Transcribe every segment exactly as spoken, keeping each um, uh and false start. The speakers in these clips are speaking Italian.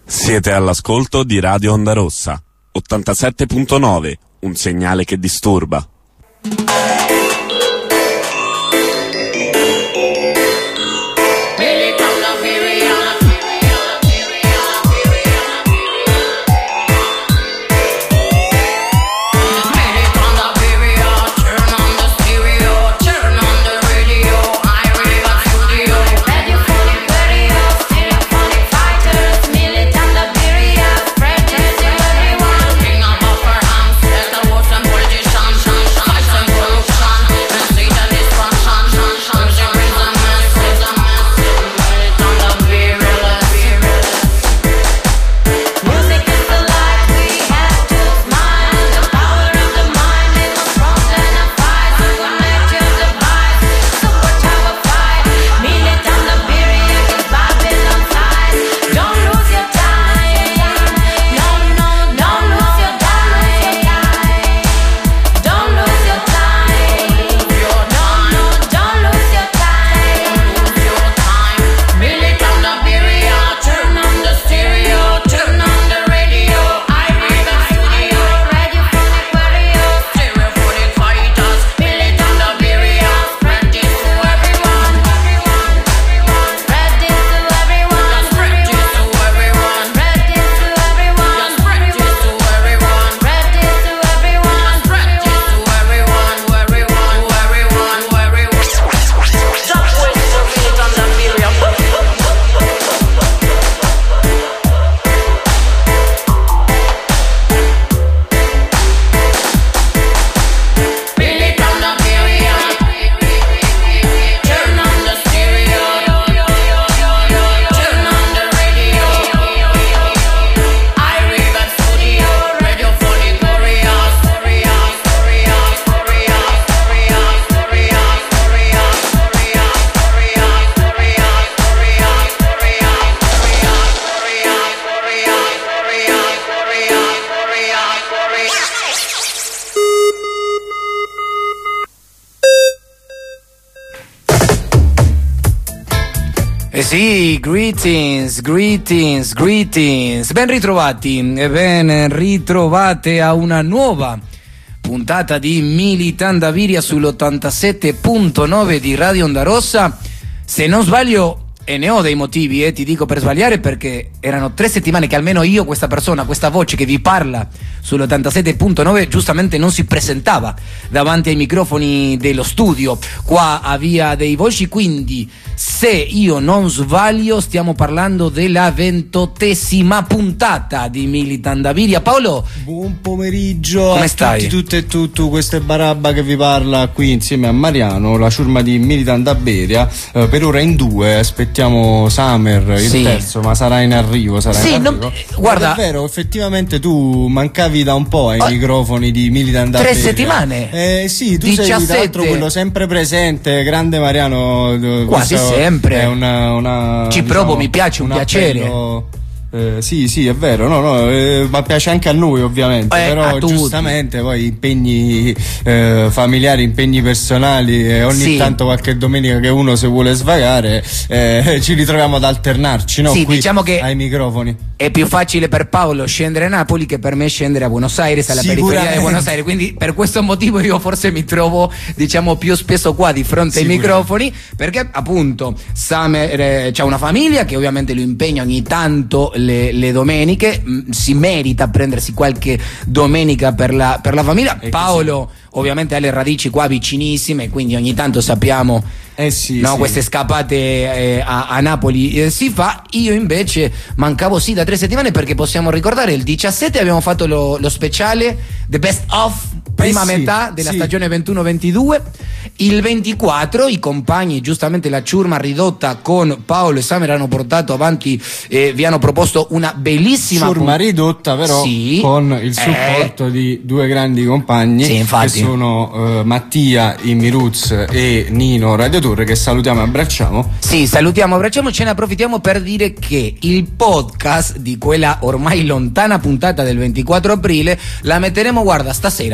Siete all'ascolto di Radio Onda Rossa, ottantasette punto nove, un segnale che disturba. Eh sì, greetings, greetings, greetings. Ben ritrovati, ben ritrovate a una nuova puntata di Militanda Viria sull'ottantasette punto nove di Radio Onda Rossa. Se non sbaglio, e ne ho dei motivi, eh, ti dico per sbagliare, perché erano tre settimane che almeno io, questa persona, questa voce che vi parla sull'ottantasette punto nove, giustamente non si presentava davanti ai microfoni dello studio qua a Via dei Volsci, quindi se io non sbaglio stiamo parlando della ventottesima puntata di Militanda Viria. Paolo, buon pomeriggio. Come a stai? tutti, tutte e tutto, questo è Barabba che vi parla qui insieme a Mariano, la ciurma di Militanda Viria, eh, per ora in due, aspettiamo Summer, il Sì. terzo, ma sarà in arrivo, sarà Sì, in non- arrivo. guarda- Ed è vero, effettivamente tu mancavi da un po' ai Oh, microfoni di Militanda tre Viria. settimane? Eh sì, tu sei diciassette. tra l'altro quello sempre presente, grande Mariano. eh, Quasi questo sempre. È una, una, Ci provo, mi piace, un piacere. appello. Eh, sì, sì, è vero, no, no, eh, ma piace anche a noi ovviamente, Eh, a però tutti. giustamente poi impegni eh, familiari, impegni personali e ogni Sì. tanto qualche domenica che uno se vuole svagare eh, ci ritroviamo ad alternarci, no? Sì, Qui diciamo che ai microfoni. è più facile per Paolo scendere a Napoli che per me scendere a Buenos Aires, alla periferia di Sicuramente. Buenos Aires, quindi per questo motivo io forse mi trovo, diciamo, più spesso qua di fronte ai Sicuramente. microfoni, perché appunto Summer eh, c'ha una famiglia che ovviamente lo impegna ogni tanto le, le domeniche, mh, si merita prendersi qualche domenica per la, per la famiglia. E Paolo ovviamente ha le radici qua vicinissime, quindi ogni tanto sappiamo Eh sì, no, sì. queste scappate eh, a, a Napoli eh, si fa. Io invece mancavo sì da tre settimane, perché possiamo ricordare il diciassette abbiamo fatto lo, lo speciale The Best Of, prima Eh sì, metà della sì. stagione ventuno ventidue. Il ventiquattro i compagni, giustamente la ciurma ridotta con Paolo e Summer, hanno portato avanti e vi hanno proposto una bellissima Ciurma pun- ridotta però Sì. con il Eh. supporto di due grandi compagni, Sì, infatti. che sono eh, Mattia Immiruz e Nino Radio Tour, che salutiamo e abbracciamo. Sì, salutiamo, abbracciamo, ce ne approfittiamo per dire che il podcast di quella ormai lontana puntata del ventiquattro aprile la metteremo, guarda, stasera.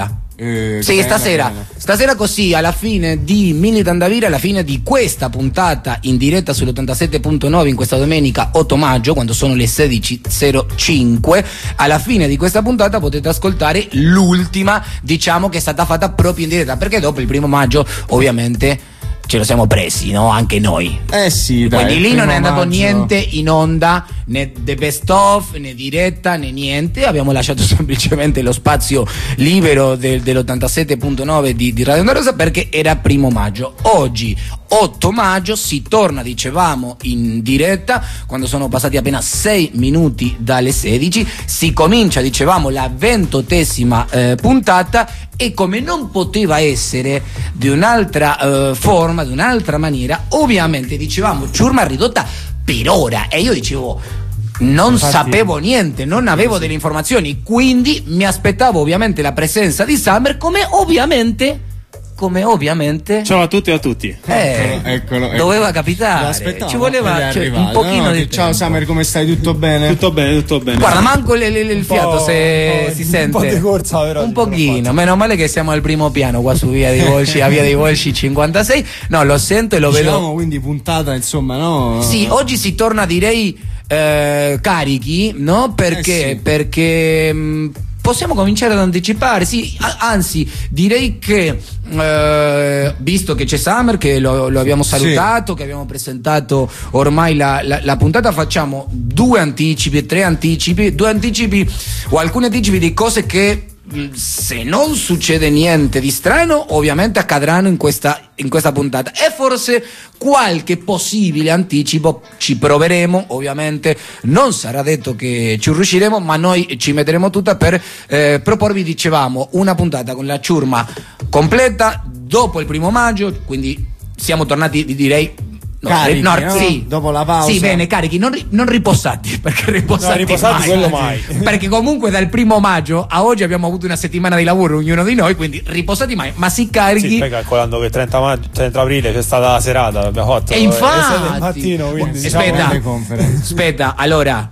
Eh, sì, stasera, stasera così alla fine di Militant da Viri, alla fine di questa puntata in diretta sull'ottantasette punto nove in questa domenica otto maggio, quando sono le sedici e zero cinque, alla fine di questa puntata potete ascoltare l'ultima, diciamo, che è stata fatta proprio in diretta, perché dopo il primo maggio ovviamente ce lo siamo presi, no? Anche noi. Eh sì, dai. Quindi lì non è andato maggio... niente in onda, né the best of, né diretta, né niente. Abbiamo lasciato semplicemente lo spazio libero del, dell'ottantasette punto nove di, di Radio Onda Rossa, perché era primo maggio. Oggi, otto maggio, si torna, dicevamo, in diretta, quando sono passati appena sei minuti dalle sedici. Si comincia, dicevamo, la ventottesima eh, puntata, e come non poteva essere di un'altra eh, forma, di un'altra maniera, ovviamente dicevamo ciurma ridotta per ora, e io dicevo non Infatti, sapevo niente, non avevo sì. delle informazioni, quindi mi aspettavo ovviamente la presenza di Summer, come ovviamente come ovviamente ciao a tutti e a tutti eh, eccolo, eccolo, eccolo. Doveva capitare, ci voleva cioè, un pochino no, di ciao tempo. Summer, come stai? Tutto bene? Tutto bene, tutto bene. Guarda, manco le, le, il fiato se si sente un po' di corsa, però, un pochino, meno male che siamo al primo piano qua su Via dei Volsci, a Via dei Volsci cinquantasei. No, lo sento e lo diciamo, vedo. Quindi puntata, insomma, no? Sì, oggi si torna, direi, eh, carichi, no? Perché? Eh sì. Perché mh, possiamo cominciare ad anticipare, sì, anzi direi che eh, visto che c'è Summer, che lo, lo abbiamo salutato, sì. che abbiamo presentato ormai la, la, la puntata, facciamo due anticipi, tre anticipi, due anticipi o alcuni anticipi di cose che, se non succede niente di strano, ovviamente accadranno in questa, in questa puntata, e forse qualche possibile anticipo ci proveremo. Ovviamente non sarà detto che ci riusciremo, ma noi ci metteremo tutta per eh, proporvi, dicevamo, una puntata con la ciurma completa dopo il primo maggio, quindi siamo tornati, direi, No, carichi, no, no? Sì. Dopo la pausa. Sì, bene, carichi, non, ri- non riposati, perché riposati, no, riposati mai. quello mai. Perché comunque dal primo maggio a oggi abbiamo avuto una settimana di lavoro ognuno di noi, quindi riposati mai, ma si carichi. Sì, poi calcolando che trenta, maggio, trenta aprile c'è stata la serata, abbiamo fatto. E infatti, del mattino, quindi, aspetta, diciamo, aspetta, allora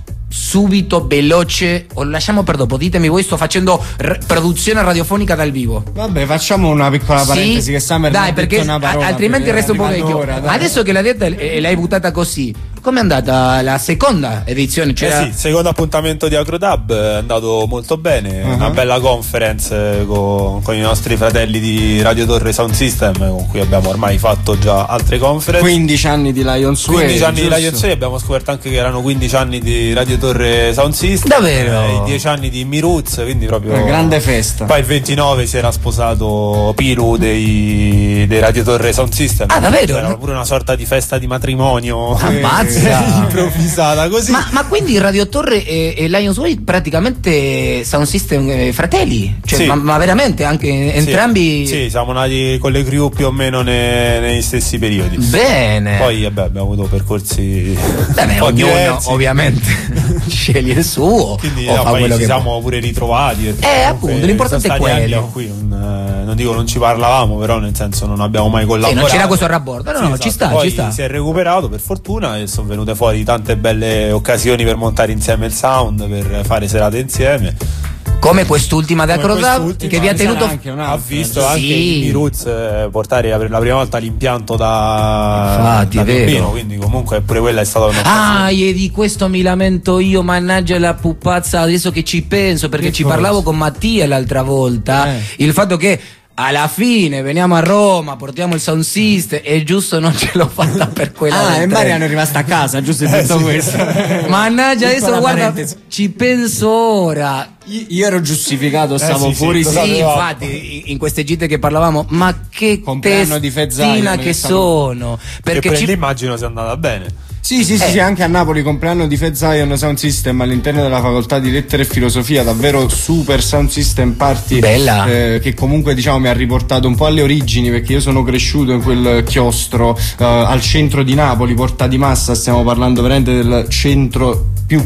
subito, veloce, o lasciamo per dopo, ditemi voi, sto facendo r- produzione radiofonica dal vivo. Vabbè, facciamo una piccola parentesi, sì? Che Summer dai, perché una parola, altrimenti resta un po' vecchio. Ora, adesso che l'hai detta e l'hai buttata così, com'è andata la seconda edizione? C'era... Eh sì, il secondo appuntamento di Agrodub è andato molto bene, uh-huh. una bella conference con, con i nostri fratelli di Radio Torre Sound System, con cui abbiamo ormai fatto già altre conference. quindici anni di Lions Way. quindici anni giusto? di Lions Way, abbiamo scoperto anche che erano quindici anni di Radio Torre Sound System. Davvero? Eh, dieci anni di Miruz, quindi proprio una grande festa. Poi il ventinove si era sposato Piru dei, dei Radio Torre Sound System. Ah, davvero? Era pure una sorta di festa di matrimonio. Ammazza. Improvvisata così. Ma, ma quindi Radio Torre e, e Lions Way praticamente Sound System eh, fratelli? Cioè, sì. ma, ma veramente anche entrambi? Sì, sì, siamo nati con le crew più o meno ne, negli stessi periodi. Bene. Poi vabbè, abbiamo avuto percorsi Beh, ognuno diversi. Ovviamente sceglie il suo. Quindi o no, fa poi quello ci che siamo pure ritrovati. Eh, appunto, l'importante è quello. Qui non, non dico non ci parlavamo, però nel senso non abbiamo mai collaborato. Sì, non c'era questo rapporto. No, sì, no, esatto. ci sta, poi ci sta. Si è recuperato per fortuna e sono venute fuori tante belle occasioni per montare insieme il sound, per fare serate insieme. Come quest'ultima da Acrodub che vi ha tenuto anche ha visto sì. anche i Miruz eh, portare per la prima volta l'impianto da, Infatti, da è vero. Piombino, quindi comunque pure quella è stata una Ah, e di questo mi lamento io, mannaggia la pupazza, adesso che ci penso, perché che ci cosa? parlavo con Mattia l'altra volta, eh. il fatto che alla fine veniamo a Roma, portiamo il sound system e giusto non ce l'ho fatta per quella. Ah, del e treno. Mariano è rimasta a casa, giusto in tutto sì. questo. Mannaggia, adesso Piccola guarda, parentesi. ci penso ora. Io, io ero giustificato, stavo sì, sì, fuori cosa Sì, avevamo? infatti, in queste gite che parlavamo, ma che Compleanno di Fezzaio, testina me che ne stavo- sono, perché perché ci... immagino sia andata bene. Sì, sì, sì, Eh. sì, anche a Napoli, compleanno di Fezzaio Sound System all'interno della facoltà di lettere e filosofia, davvero super sound system party. Bella. Eh, che comunque diciamo mi ha riportato un po' alle origini, perché io sono cresciuto in quel chiostro eh, al centro di Napoli, Porta di Massa, stiamo parlando veramente del centro più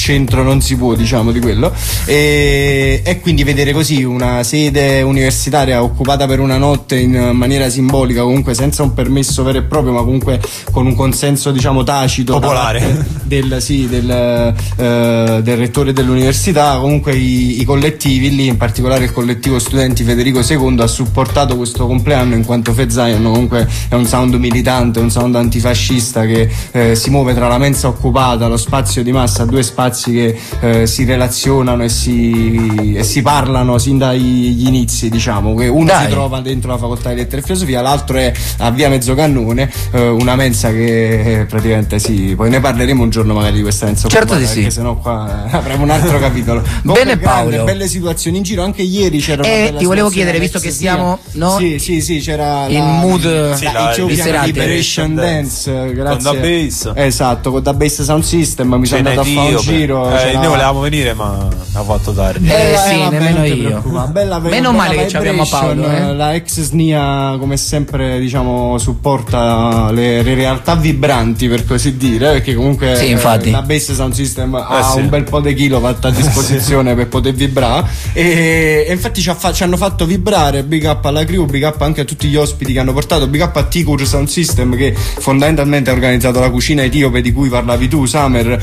centro non si può, diciamo, di quello, e, e quindi vedere così una sede universitaria occupata per una notte in maniera simbolica, comunque senza un permesso vero e proprio, ma comunque con un consenso, diciamo, tacito popolare del, sì, del, uh, del rettore dell'università. Comunque i, i collettivi lì, in particolare il collettivo studenti Federico secondo, ha supportato questo compleanno, in quanto Fezion comunque è un sound militante, un sound antifascista che eh, si muove tra la mensa occupata, lo spazio di massa, due spazi che eh, si relazionano e si, e si parlano sin dagli inizi, diciamo, che uno Dai. si trova dentro la facoltà di lettere e filosofia, l'altro è a via Mezzocannone, eh, una mensa che eh, praticamente sì, poi ne parleremo un giorno magari di questa mensa certo occupata, di sì, perché sennò qua eh, avremo un altro capitolo. Bene Paolo, grande, belle situazioni in giro, anche ieri c'era eh, una ti volevo chiedere, visto che siamo no? sì sì sì c'era in la, mood sì, la, la, il Liberation Liberation Dance, Dance grazie. Con Da Bass, esatto, con Da Bass Sound System mi sono andato a fare un giro, eh, noi volevamo venire ma ha fatto tardi, eh, eh, sì, vabbè, nemmeno io, bella, meno bella male che abbiamo Paolo, eh? La ex S N I A come sempre, diciamo, supporta le, le realtà vibranti, per così dire, perché comunque sì, infatti. eh, Da Bass Sound System eh, ha sì. un bel po' di kilowatt a disposizione per poter vibrare, e, e infatti ci, ha fa, ci hanno fatto vibrare. Big up alla crew, big up anche a tutti gli ospiti che hanno portato, big up a T-Cur Sound System che fondamentalmente ha organizzato la cucina etiope di cui parlavi tu, Summer,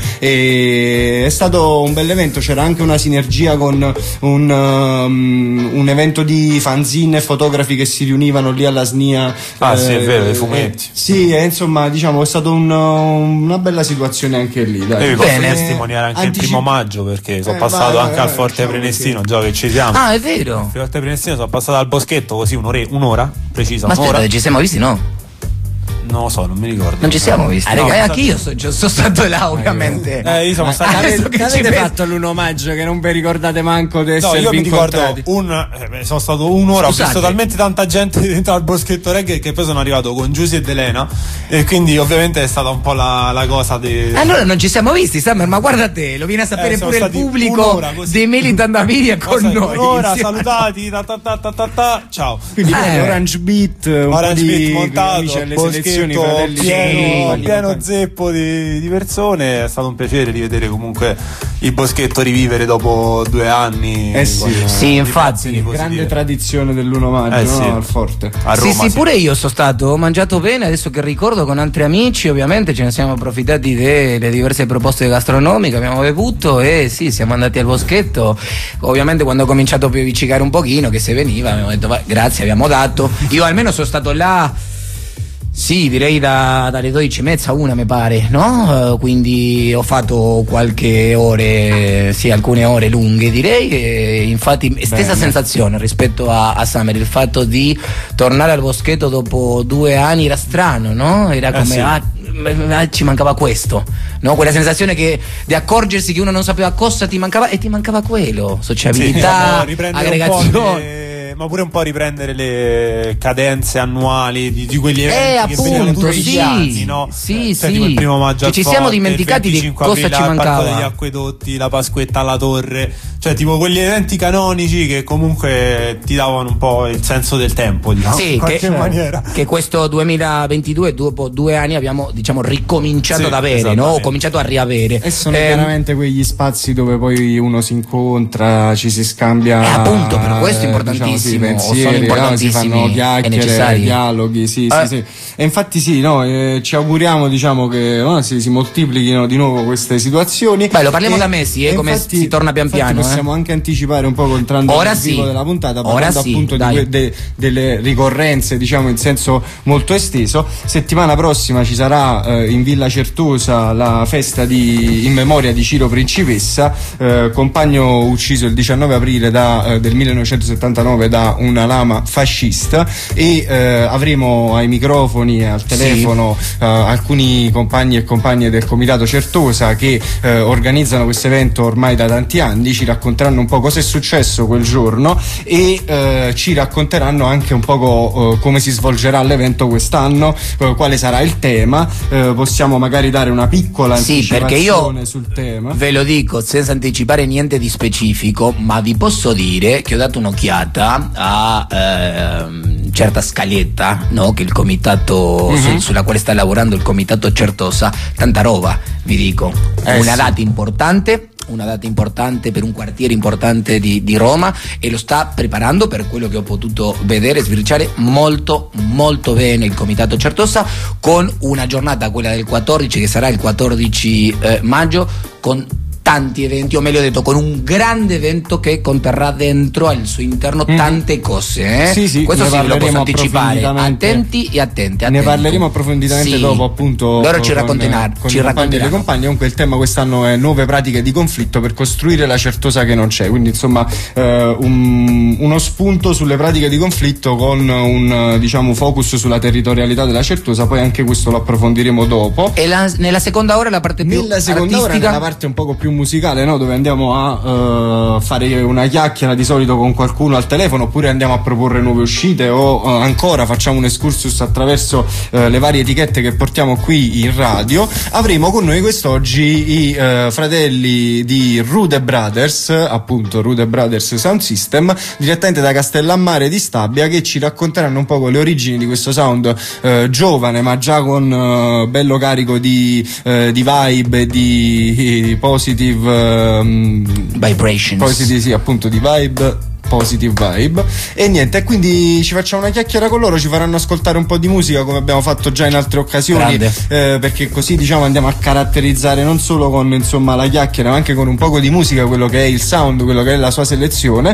e è stato un bel evento. C'era anche una sinergia con un, um, un evento di fanzine e fotografi che si riunivano lì alla S N I A. Ah eh, sì, è vero, i eh, fumetti. Eh, sì, e insomma, diciamo, è stata un, una bella situazione anche lì, dai. E vi posso Bene. testimoniare anche Antici- il primo maggio, perché sono Eh, passato vai, anche vai, al Forte diciamo Prenestino, che- già che ci siamo. Ah, è vero. Al Forte Prenestino sono passato al boschetto così un'ora, un'ora precisa, Ma aspetta, un'ora. ci siamo visti, no? Non lo so, non mi ricordo. Non ci siamo visti. Ah, no, no, eh, sono anche io so, sono stato là, ovviamente. Eh, io sono stato. Ah, adesso Avete, che ci avete penso- fatto l'uno maggio che non vi ricordate manco di No, esservi io mi ricordo incontrati? un eh, sono stato un'ora, Scusate. ho visto talmente tanta gente dentro al boschetto reggae che poi sono arrivato con Giusy ed Elena, e quindi ovviamente è stata un po' la, la cosa di Allora non ci siamo visti, Summer, ma guarda te, lo viene a sapere Eh, siamo pure il stati pubblico un'ora così. dei Militant Aviria con Cosa- noi. un'ora, Sì. salutati, ta ta ta ta ta ta, ciao. Quindi Eh. Orange Beat, un Orange po' Beat di montato, amici alle selezioni, boschetto fratelli pieno, di- pieno zeppo di, di persone. È stato un piacere rivedere comunque il boschetto rivivere dopo due anni. Eh sì. con, eh, Sì, infatti, vibrazioni grande positive. tradizione dell'uno maggio, Eh, no? sì. Al Forte. A Sì, Roma, sì, pure io sono stato, ho mangiato bene, adesso che ricordo, con altri amici, ovviamente ce ne siamo approfittati delle diverse proposte gastronomiche, abbiamo bevuto e sì, siamo andati al boschetto. Ovviamente quando ho cominciato a piovicicare un pochino, che se veniva, abbiamo detto "Va, grazie, abbiamo dato". Io almeno sono stato là, sì, direi da, dalle dodici e mezza a una mi pare, no? Eh, quindi ho fatto qualche ore, sì, alcune ore lunghe direi, e infatti stessa Bene. sensazione rispetto a, a Summer, il fatto di tornare al boschetto dopo due anni era strano, no? Era come, sì. ah, m- ah, ci mancava questo, no? Quella sensazione che di accorgersi che uno non sapeva cosa ti mancava, e ti mancava quello, Sì, sociabilità, no, riprendere un po' aggregazione. le- ma pure un po' riprendere le cadenze annuali di, di quegli eventi Eh, che venivano appunto, tutti sì, gli anni, no? sì, Cioè, sì. tipo il primo maggio Che al ci siamo Forte, dimenticati il di venticinque cosa aprile ci al Parco mancava. degli Acquedotti, la Pasquetta alla Torre, cioè tipo quegli eventi canonici che comunque ti davano un po' il senso del tempo, diciamo, Sì, in qualche che, maniera. che questo duemilaventidue, dopo due anni, abbiamo diciamo ricominciato Sì, ad avere, no? esattamente. O cominciato a riavere. E sono Ehm, chiaramente quegli spazi dove poi uno si incontra, ci si scambia. Eh, appunto, per questo è eh, diciamo, sì, importantissimo, o sono pensieri, importantissimi, no? Si fanno è chiacchiere, necessario. dialoghi, sì, Eh. sì, sì. E infatti sì, no, eh, ci auguriamo, diciamo, che no, si, si moltiplichino di nuovo queste situazioni. Beh, lo parliamo E- da mesi, eh, e come infatti- si torna pian infatti piano, possiamo eh. anche anticipare un po' entrando Ora nel vivo sì. della puntata, Ora parlando sì, appunto di dai. que- de- delle ricorrenze, diciamo, in senso molto esteso. Settimana prossima ci sarà eh, in Villa Certosa la festa di, in memoria di Ciro Principessa, eh, compagno ucciso il diciannove aprile da, eh, del millenovecentosettantanove da una lama fascista, e eh, avremo ai microfoni e al telefono eh, alcuni compagni e compagne del comitato Certosa che eh, organizzano questo evento ormai da tanti anni. Ci racconteranno un po' cosa è successo quel giorno e eh, ci racconteranno anche un po' eh, come si svolgerà l'evento quest'anno, eh, quale sarà il tema. Eh, possiamo magari dare una piccola Sì, perché io anticipazione sul tema. ve lo dico senza anticipare niente di specifico, ma vi posso dire che ho dato un'occhiata a ehm, certa scaglietta, no? Che il comitato Mhm. su- sulla quale sta lavorando il comitato Certosa, tanta roba, vi dico. Eh, Una sì. data importante, una data importante per un quartiere importante di, di Roma, e lo sta preparando, per quello che ho potuto vedere e sbirciare, molto molto bene il Comitato Certosa, con una giornata, quella del quattordici, che sarà il quattordici eh, maggio, con tanti eventi, o meglio detto con un grande evento che conterrà dentro al suo interno tante cose, eh? Sì, sì, questo sì, lo posso anticipare. approfonditamente. Attenti e attenti, attenti. Ne parleremo approfonditamente sì. dopo, appunto. Loro ci con, racconteranno, con ci i compagni e le racconteranno. compagne. Comunque il tema quest'anno è nuove pratiche di conflitto per costruire la Certosa che non c'è. Quindi insomma eh, un, uno spunto sulle pratiche di conflitto con un diciamo focus sulla territorialità della Certosa. Poi anche questo lo approfondiremo dopo. E la, nella seconda ora la parte più Nella seconda artistica, ora, nella parte un poco più musicale, no? Dove andiamo a uh, fare una chiacchiera di solito con qualcuno al telefono, oppure andiamo a proporre nuove uscite, o uh, ancora facciamo un excursus attraverso uh, le varie etichette che portiamo qui in radio. Avremo con noi quest'oggi i uh, fratelli di Rude Brothers, appunto Rude Brothers Sound System, direttamente da Castellammare di Stabia, che ci racconteranno un po' le origini di questo sound uh, giovane, ma già con uh, bello carico di, uh, di vibe, di positive uh, vibrations. Positive, sì, appunto, di vibe, positive vibe. E niente, quindi ci facciamo una chiacchiera con loro, ci faranno ascoltare un po' di musica come abbiamo fatto già in altre occasioni, eh, perché così diciamo andiamo a caratterizzare non solo con insomma la chiacchiera, ma anche con un poco di musica quello che è il sound, quello che è la sua selezione,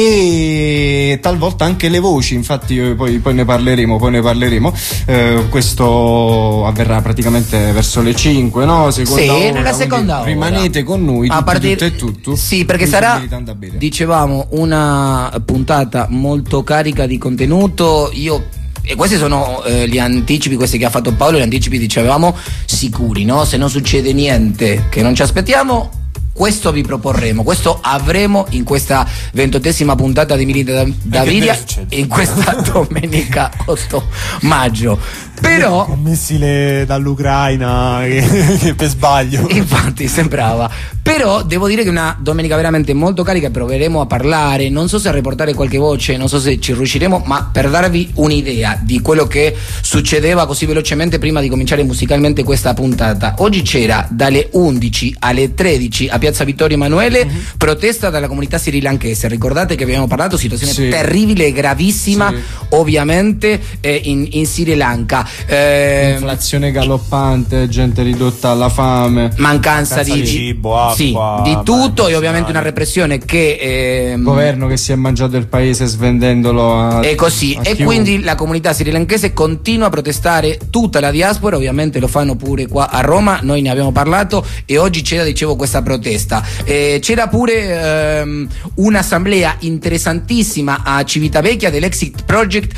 e talvolta anche le voci. Infatti poi, poi ne parleremo, poi ne parleremo. Eh, questo avverrà praticamente verso le cinque, no? Seconda sì, ora, nella seconda ora. Rimanete con noi a tutti, partire... tutto e tutto. Sì, perché sarà, dicevamo, una puntata molto carica di contenuto. Io e questi sono eh, gli anticipi, questi che ha fatto Paolo, gli anticipi, dicevamo, sicuri, no? Se non succede niente che non ci aspettiamo, questo vi proporremo, questo avremo in questa ventottesima puntata di Milita da Viria, in questa domenica otto maggio. Però un missile dall'Ucraina che, che per sbaglio, infatti sembrava. Però devo dire che è una domenica veramente molto carica. Proveremo a parlare, non so se a riportare qualche voce, non so se ci riusciremo, ma per darvi un'idea di quello che succedeva così velocemente prima di cominciare musicalmente questa puntata. Oggi c'era dalle undici alle tredici a Piazza Vittorio Emanuele mm-hmm. protesta dalla comunità srilankese. Ricordate che abbiamo parlato, situazione sì. terribile e gravissima, sì. ovviamente eh, in, in Sri Lanka. Eh, inflazione galoppante, gente ridotta alla fame, mancanza, mancanza di, di cibo, acqua, sì, di tutto, e ovviamente una repressione che eh, il governo che si è mangiato il paese svendendolo a, e così a e chiunque. Quindi la comunità srilankese continua a protestare, tutta la diaspora, ovviamente lo fanno pure qua a Roma, noi ne abbiamo parlato, e oggi c'era, dicevo, questa protesta. Eh, c'era pure ehm, un'assemblea interessantissima a Civitavecchia dell'Exit Project,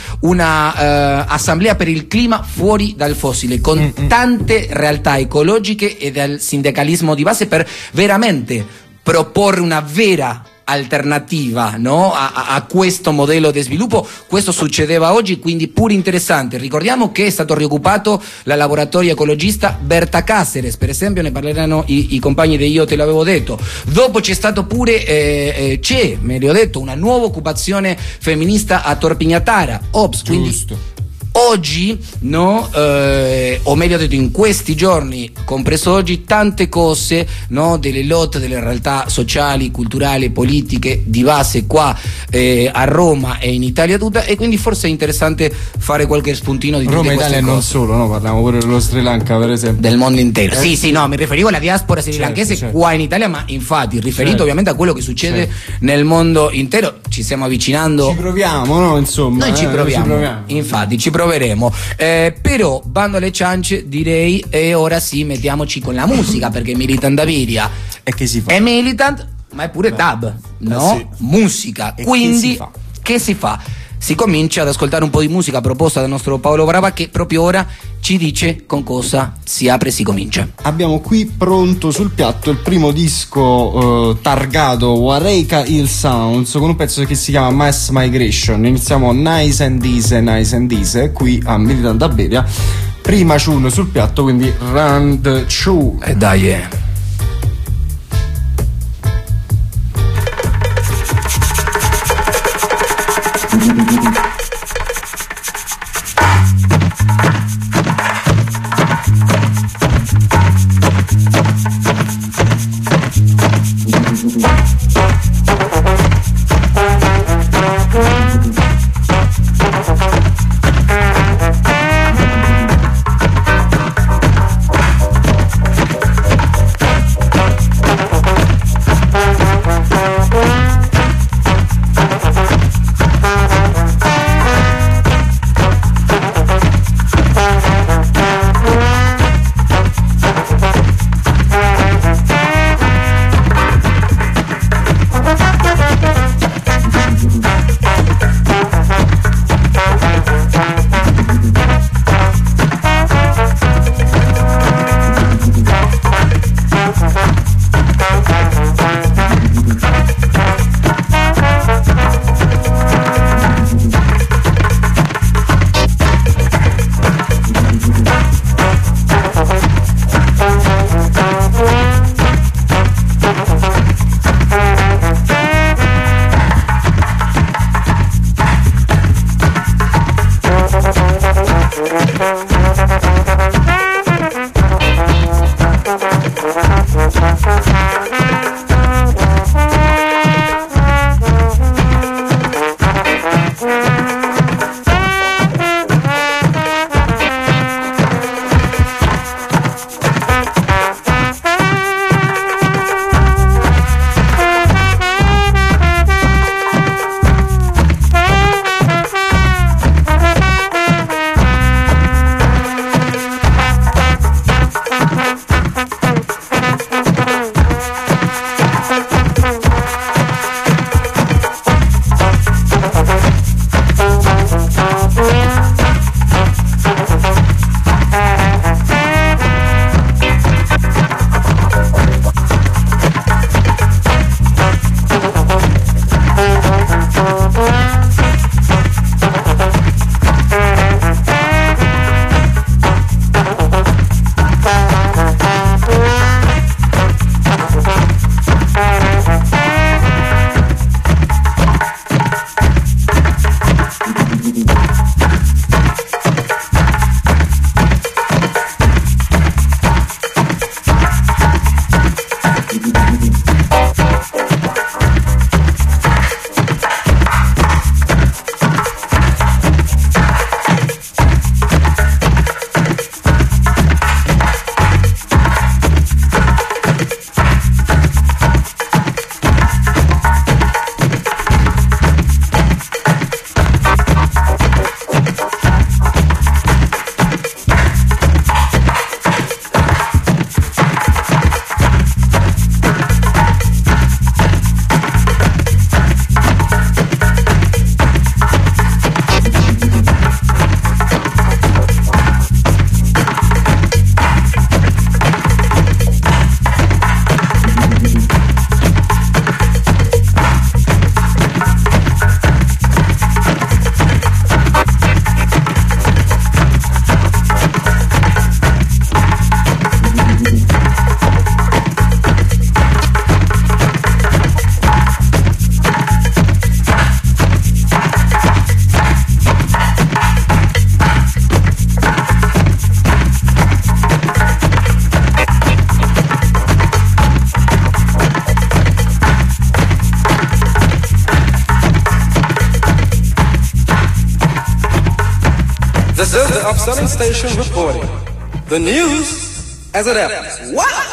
una eh, assemblea per il clima fuori dal fossile, con Mm-mm. tante realtà ecologiche e del sindacalismo di base, per veramente proporre una vera alternativa, no? a, a questo modello di sviluppo. Questo succedeva oggi, quindi pure interessante. Ricordiamo che è stato rioccupato la laboratorio ecologista Berta Cáceres, per esempio, ne parleranno i, i compagni di Io Te L'avevo Detto. Dopo c'è stato pure eh, eh, c'è, meglio detto, una nuova occupazione femminista a Torpignatara, Ops, quindi oggi, no, eh, o meglio detto in questi giorni, compreso oggi, tante cose, no, delle lotte, delle realtà sociali, culturali, politiche di base qua eh, a Roma e in Italia tutta, e quindi forse è interessante fare qualche spuntino di Roma, tutte Italia e cose. Non solo, no? Parliamo pure dello Sri Lanka, per esempio. Del mondo intero. Eh, sì, sì, no, mi riferivo alla diaspora srilankese, certo, certo. qua in Italia, ma infatti riferito certo. ovviamente a quello che succede certo. nel mondo intero. Ci stiamo avvicinando. Ci proviamo, no? Insomma, noi ci eh, proviamo. Ci proviamo. Infatti, ci proveremo. Eh, però, bando alle ciance, direi, e ora sì, mettiamoci con la musica, perché Militant da Viria e che si fa? È Militant, ma è pure Beh. dub, no? Eh sì. Musica. E quindi, che si fa? Che si fa? Si comincia ad ascoltare un po' di musica proposta dal nostro Paolo Brava, che proprio ora ci dice con cosa si apre e si comincia. Abbiamo qui pronto sul piatto il primo disco eh, targato Wareika Hill Sounds, con un pezzo che si chiama Mass Migration. Iniziamo Nice and Easy, Nice and Easy qui a Militant da Beria. Prima Chun sul piatto, quindi Run the Chew. E eh dai, eh. This is the Upselling Station reporting the news as it happens. Wow!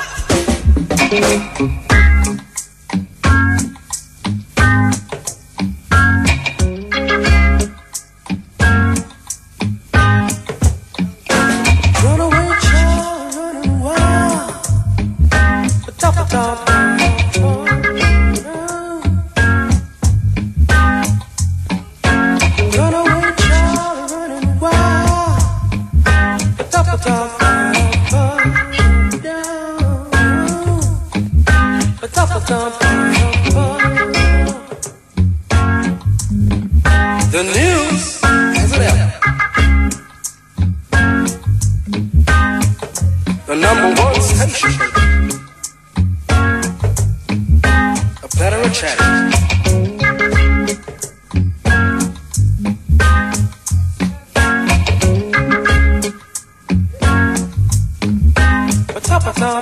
The news as it happens. The number one station. A better channel. A top, a top,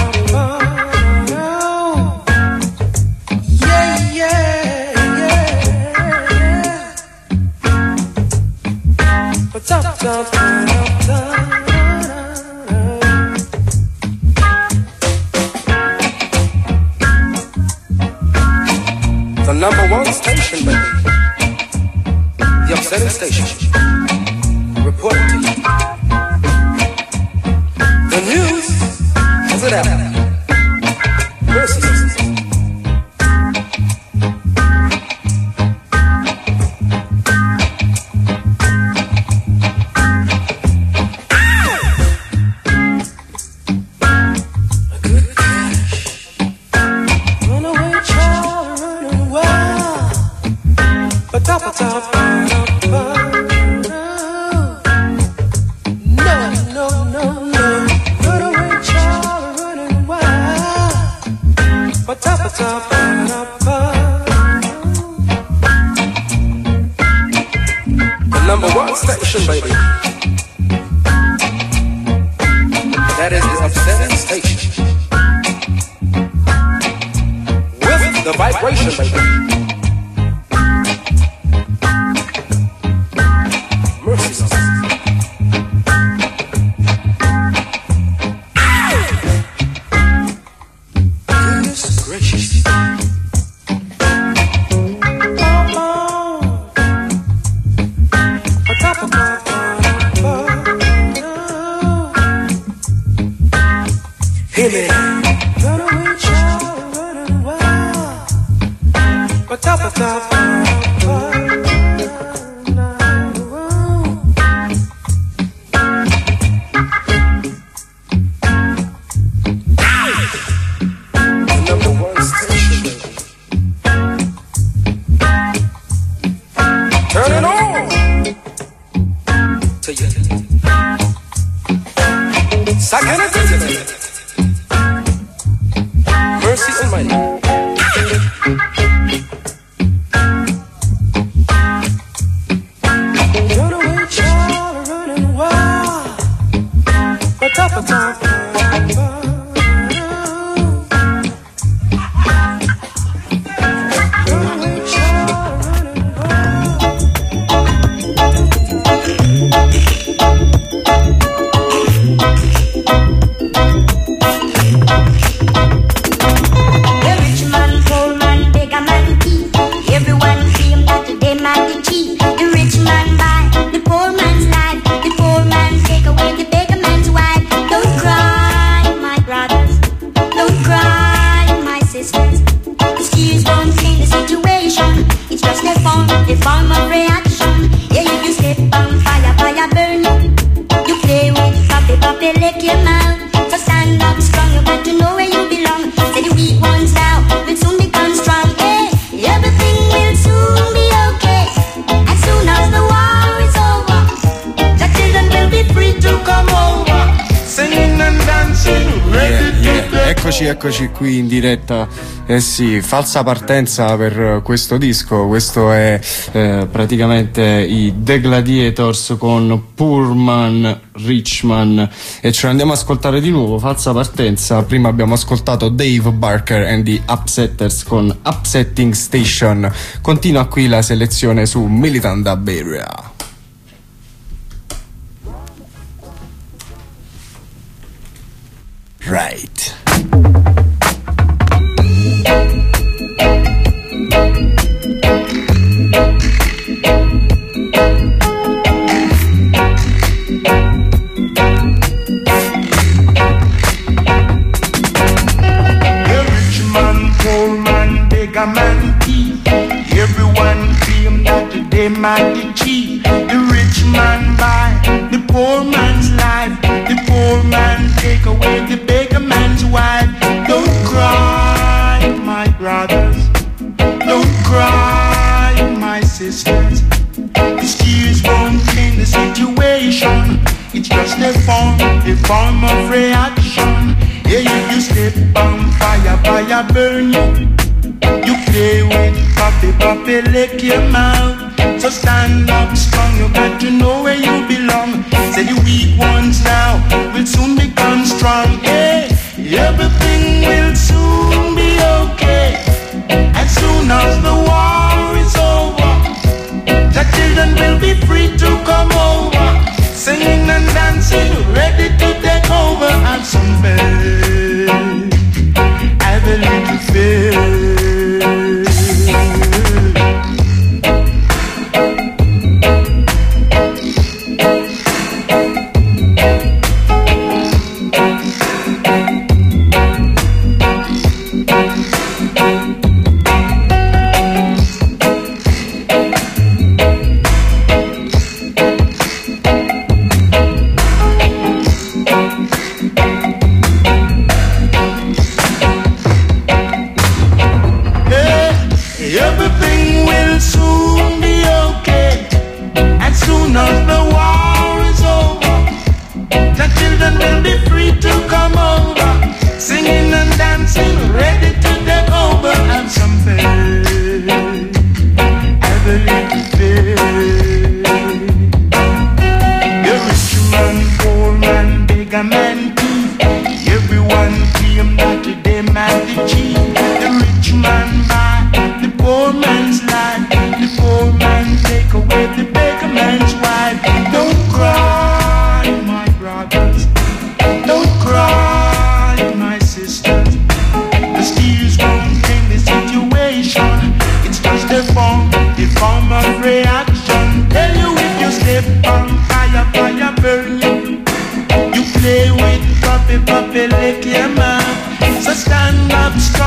yeah, yeah, yeah. A top, top, top, top. The number one station, baby. The Upselling Station. Reporting to you. The news as it happens. Versus. A good cash. Runaway child running wild. But top of top. The number one station, baby. That is the Upselling Station. generation, baby. Mercy on us. Goodness gracious. Hear me. Run away, child, running wild. But top of top, the number one station, baby. Turn it on. To you. Second it, baby. Mercy Almighty. Run away, child, running wild. But top of top. Eccoci qui in diretta, eh sì, falsa partenza per questo disco. Questo è eh, praticamente i The Gladiators con Poor Man, Rich Man, e ce l'andiamo a ascoltare di nuovo, falsa partenza. Prima abbiamo ascoltato Dave Barker and the Upsetters con Upsetting Station. Continua qui la selezione su Militant Dub Area. Right. Everyone claim that they might be cheap. The rich man buy the poor man's life. The poor man take away the beggar man's wife. Don't cry, my brothers. Don't cry, my sisters. These tears won't change the situation. It's just a form, a form of reaction. Yeah, if you step on fire, fire burn you. You play with puppy, puppy, lick your mouth. So stand up strong, you got to know where you belong. Say the weak ones now will soon become strong. Hey, everything will soon be okay. As soon as the war is over, the children will be free to come over. Singing and dancing, ready to take over. Have some faith, have a little faith.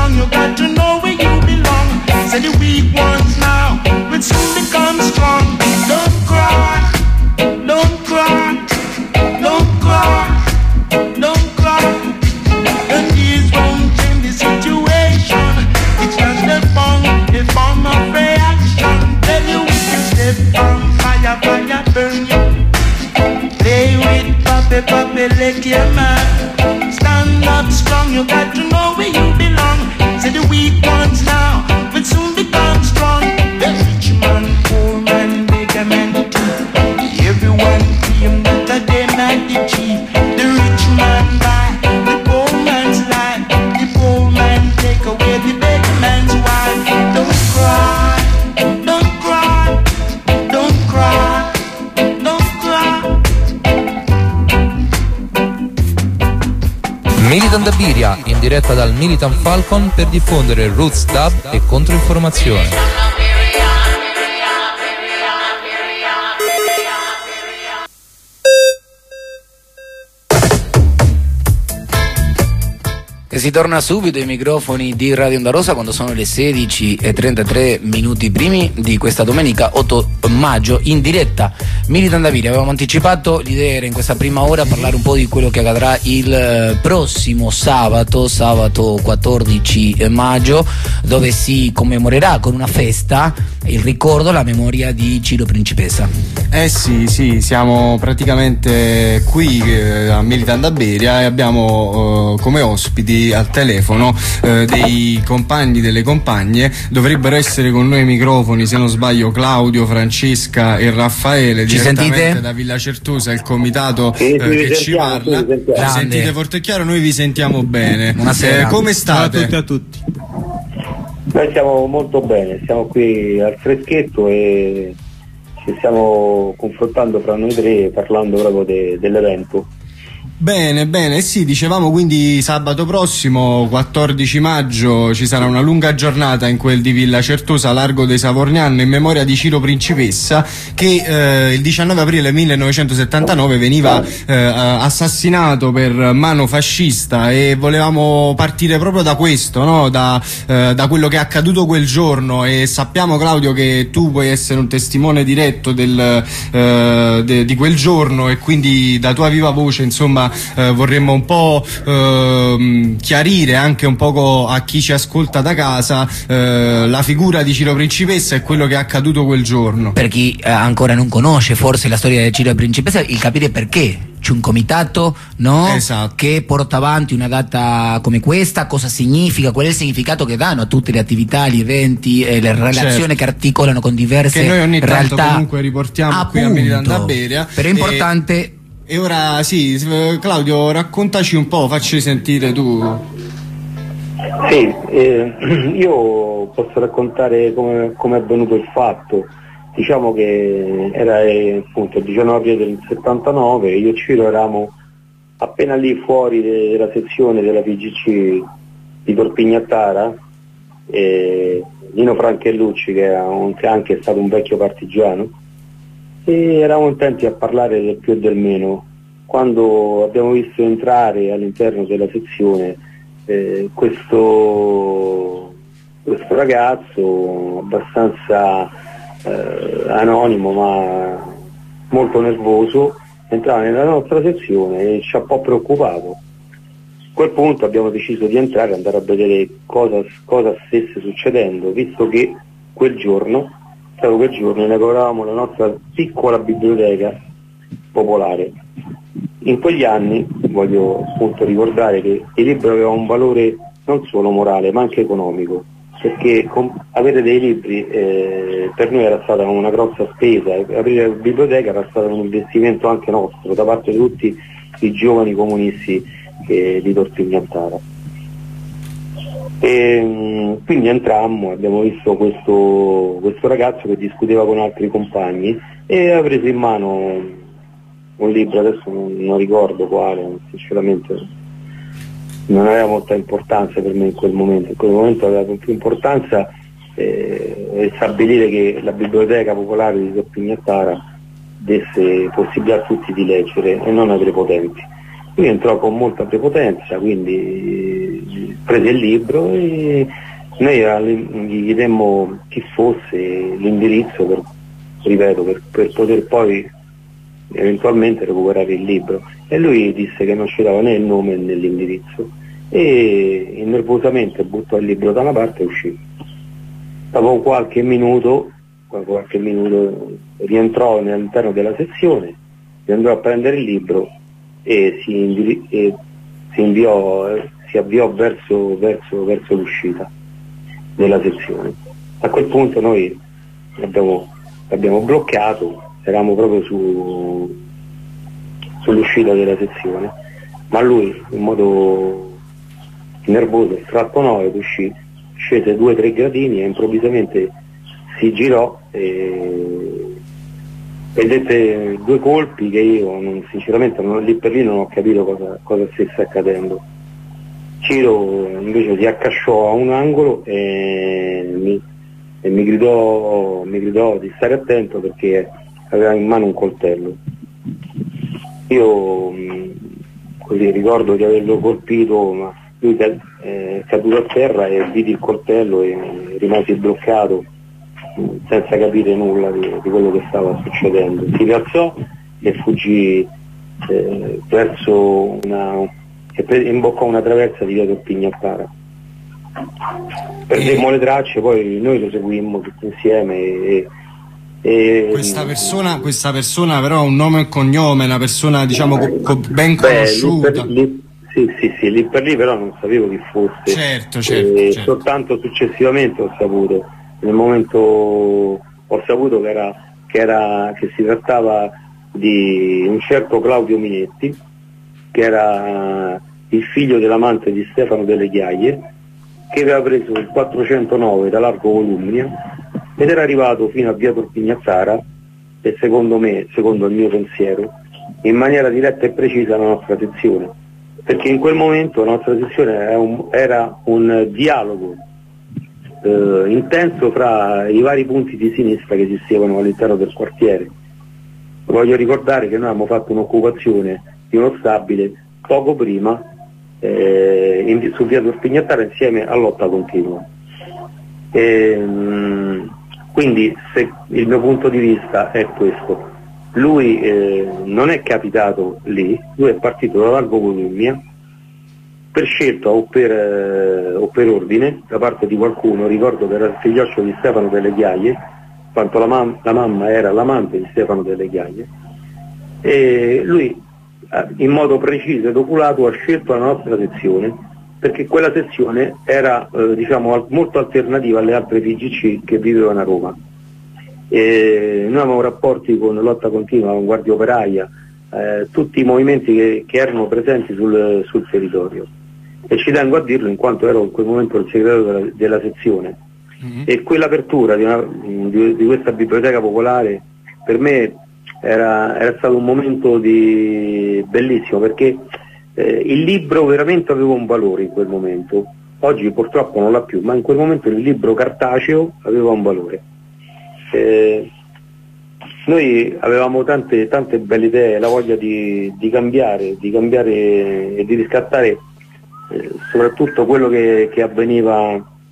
strong, you got to know where you belong. Say the weak ones now will soon become strong. Don't cry, don't cry, don't cry, don't cry. And these won't change the situation. It's just a form, a form of reaction. Tell you if you step on fire, fire burn you. Play with puppy, puppy, lick your man. Stand up strong, you got to know where you belong. Say the weak ones now will soon become strong. The rich man, poor man, bigger man too. Everyone claim that they might achieve. The rich man buy the poor man's life. The poor man take away the bigger man's wife. Don't cry, don't cry, don't cry, don't cry. Militant Biria, in diretta dal Militant Falcon per diffondere roots dub e controinformazione. E si torna subito ai microfoni di Radio Onda Rossa quando sono le sedici e trentatré minuti primi di questa domenica otto maggio in diretta Militant Biria. Avevamo anticipato, l'idea era in questa prima ora parlare un po' di quello che accadrà il prossimo sabato, sabato quattordici maggio, dove si commemorerà con una festa il ricordo, la memoria di Ciro Principessa. Eh sì, sì, siamo praticamente qui eh, a Militant Biria e abbiamo eh, come ospiti al telefono eh, dei compagni, delle compagne. Dovrebbero essere con noi ai microfoni, se non sbaglio, Claudio, Francesca e Raffaele. Ci direttamente sentite? Da Villa Certosa, il comitato sì, eh, sì, che ci ci sentiamo, parla. sì, sentiamo. Ci sentite forte e chiaro, noi vi sentiamo bene. Buonasera. Eh, come state? Ciao a tutti, a tutti. Noi stiamo molto bene, siamo qui al freschetto e ci stiamo confrontando fra noi tre parlando proprio de, dell'evento. Bene, bene, sì, dicevamo quindi sabato prossimo, quattordici maggio, ci sarà una lunga giornata in quel di Villa Certosa, largo dei Savorniano, in memoria di Ciro Principessa, che eh, il diciannove aprile millenovecentosettantanove veniva eh, assassinato per mano fascista, e volevamo partire proprio da questo, no? da, eh, da quello che è accaduto quel giorno. E sappiamo, Claudio, che tu puoi essere un testimone diretto del, eh, de, di quel giorno, e quindi da tua viva voce, insomma, Eh, vorremmo un po' eh, chiarire anche un poco a chi ci ascolta da casa eh, la figura di Ciro Principessa e quello che è accaduto quel giorno. Per chi eh, ancora non conosce forse la storia di Ciro Principessa, il capire perché c'è un comitato, no? Esatto. Che porta avanti una data come questa, cosa significa, qual è il significato che danno a tutte le attività, gli eventi e le relazioni, certo, che articolano con diverse che noi ogni tanto realtà. Comunque riportiamo. Appunto, qui a Militant Biria. però è importante. E... E ora sì, Claudio, raccontaci un po', facci sentire tu. Sì, eh, io posso raccontare come, come è avvenuto il fatto. Diciamo che era eh, appunto il diciannove aprile del settantanove, io e Ciro eravamo appena lì fuori della sezione della P G C di Torpignattara, e Nino Franchellucci, che era un, che anche è stato un vecchio partigiano, e eravamo intenti a parlare del più e del meno, quando abbiamo visto entrare all'interno della sezione eh, questo, questo ragazzo abbastanza eh, anonimo ma molto nervoso, entrava nella nostra sezione e ci ha un po' preoccupato. A quel punto abbiamo deciso di entrare e andare a vedere cosa, cosa stesse succedendo, visto che quel giorno Stato quel giorno inauguravamo la nostra piccola biblioteca popolare. In quegli anni voglio appunto ricordare che il libro aveva un valore non solo morale ma anche economico, perché avere dei libri eh, per noi era stata una grossa spesa, aprire la biblioteca era stato un investimento anche nostro da parte di tutti i giovani comunisti eh, di Torpignattara. E, quindi entrammo, abbiamo visto questo, questo ragazzo che discuteva con altri compagni e ha preso in mano un libro, adesso non, non ricordo quale, sinceramente non aveva molta importanza per me in quel momento. In quel momento aveva più importanza eh, stabilire che la biblioteca popolare di Torpignattara desse possibilità a tutti di leggere e non ai prepotenti. Lui entrò con molta prepotenza, quindi prese il libro e noi gli chiedemmo chi fosse, l'indirizzo per, ripeto, per, per poter poi eventualmente recuperare il libro, e lui disse che non ci dava né il nome né l'indirizzo e nervosamente buttò il libro da una parte e uscì. Dopo qualche minuto, qualche minuto rientrò all'interno della sezione, andò a prendere il libro e si, indiri- e si inviò, eh, si avviò verso, verso, verso l'uscita della sezione. A quel punto noi abbiamo, abbiamo bloccato, eravamo proprio su, sull'uscita della sezione, ma lui in modo nervoso strattonò ed uscì, scese due o tre gradini e improvvisamente si girò e, e dette due colpi che io non, sinceramente non, lì per lì non ho capito cosa, cosa stesse accadendo. Ciro invece si accasciò a un angolo e mi, e mi gridò, mi gridò di stare attento perché aveva in mano un coltello. Io mh, così ricordo di averlo colpito, ma lui è eh, caduto a terra e vidi il coltello e rimasi bloccato mh, senza capire nulla di, di quello che stava succedendo. Si rialzò e fuggì eh, verso una e imboccò una traversa di via Torpignattara. Perdemmo le tracce, poi noi lo seguimmo tutti insieme e, e questa persona questa persona però ha un nome e cognome, una persona diciamo co- co- ben conosciuta. Beh, lì per, lì, sì, sì, sì, lì per lì però non sapevo chi fosse. Certo, certo, e certo. Soltanto successivamente ho saputo, nel momento ho saputo che era, che era che si trattava di un certo Claudio Minetti, che era il figlio dell'amante di Stefano Delle Ghiaie, che aveva preso il quattrocentonove da largo Volumnia ed era arrivato fino a via Torpignattara e secondo me, secondo il mio pensiero, in maniera diretta e precisa la nostra sezione, perché in quel momento la nostra sezione era un, era un dialogo eh, intenso fra i vari punti di sinistra che esistevano all'interno del quartiere. Voglio ricordare che noi abbiamo fatto un'occupazione di uno stabile poco prima eh, in, su via Torpignattara insieme a lotta continua. E, mh, quindi se, il mio punto di vista è questo: lui eh, non è capitato lì, lui è partito da largo Volumnia per scelta o per, eh, o per ordine da parte di qualcuno. Ricordo che era il figlioccio di Stefano Delle Ghiaie, quanto la, mam- la mamma era l'amante di Stefano Delle Ghiaie, e lui in modo preciso ed oculato ha scelto la nostra sezione perché quella sezione era eh, diciamo molto alternativa alle altre P G C che vivevano a Roma. E noi avevamo rapporti con Lotta Continua, con Guardia Operaia, eh, tutti i movimenti che, che erano presenti sul, sul territorio, e ci tengo a dirlo in quanto ero in quel momento il segretario della, della sezione. Mm-hmm. E quell'apertura di, una, di, di questa biblioteca popolare per me Era, era stato un momento di bellissimo, perché eh, il libro veramente aveva un valore in quel momento. Oggi purtroppo non l'ha più, ma in quel momento il libro cartaceo aveva un valore. Eh, noi avevamo tante, tante belle idee, la voglia di, di cambiare, di cambiare e di riscattare eh, soprattutto quello che, che avveniva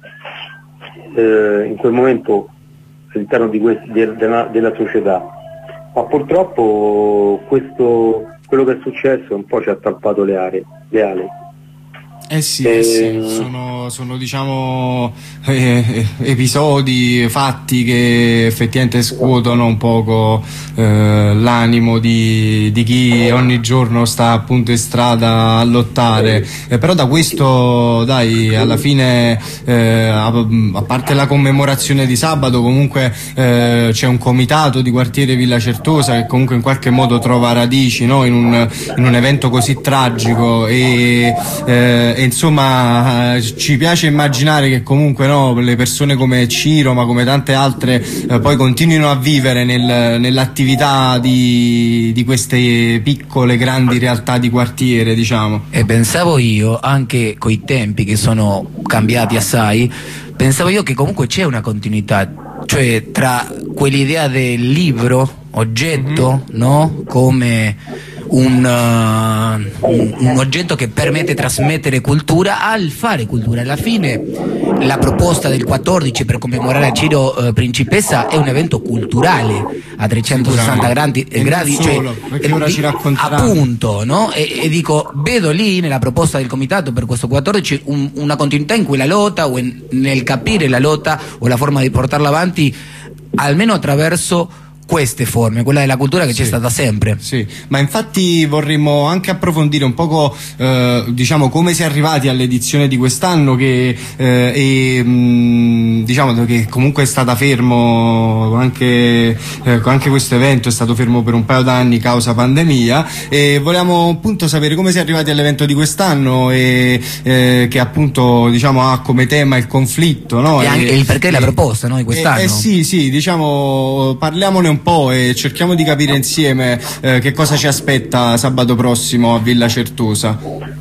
eh, in quel momento all'interno di que- de- della, della società. Ma purtroppo questo, quello che è successo un po' ci ha tappato le, aree, le ali. Eh sì, eh sì. Sono, sono diciamo eh, episodi, fatti che effettivamente scuotono un poco eh, l'animo di, di chi ogni giorno sta appunto in strada a lottare, eh, però da questo dai alla fine eh, a, a parte la commemorazione di sabato comunque eh, c'è un comitato di quartiere Villa Certosa che comunque in qualche modo trova radici, no? in, un, in un evento così tragico e eh, e insomma eh, ci piace immaginare che comunque no, le persone come Ciro ma come tante altre eh, poi continuino a vivere nel, nell'attività di, di queste piccole grandi realtà di quartiere, diciamo. E pensavo io, anche coi tempi che sono cambiati assai, pensavo io che comunque c'è una continuità, cioè tra quell'idea del libro oggetto, mm-hmm. no? Come un, uh, un, un oggetto che permette di trasmettere cultura al fare cultura. Alla fine la proposta del quattordici per commemorare Ciro uh, Principessa è un evento culturale a trecentosessanta gradi, e gradi non cioè, solo, perché ora ci racconteranno. Appunto, no? E, e dico, vedo lì nella proposta del comitato per questo quattordici un, una continuità in quella lotta o in, nel capire la lotta o la forma di portarla avanti almeno attraverso queste forme, quella della cultura che sì, c'è stata sempre. Sì, ma infatti vorremmo anche approfondire un poco eh, diciamo come si è arrivati all'edizione di quest'anno che eh, e, mh, diciamo che comunque è stata fermo anche, eh, anche questo evento è stato fermo per un paio d'anni causa pandemia, e volevamo appunto sapere come si è arrivati all'evento di quest'anno e eh, che appunto diciamo ha come tema il conflitto, no? E, anche, e il perché e, la proposta, no, di quest'anno. Eh, eh sì, sì, diciamo parliamone un po' e cerchiamo di capire insieme eh, che cosa ci aspetta sabato prossimo a Villa Certosa.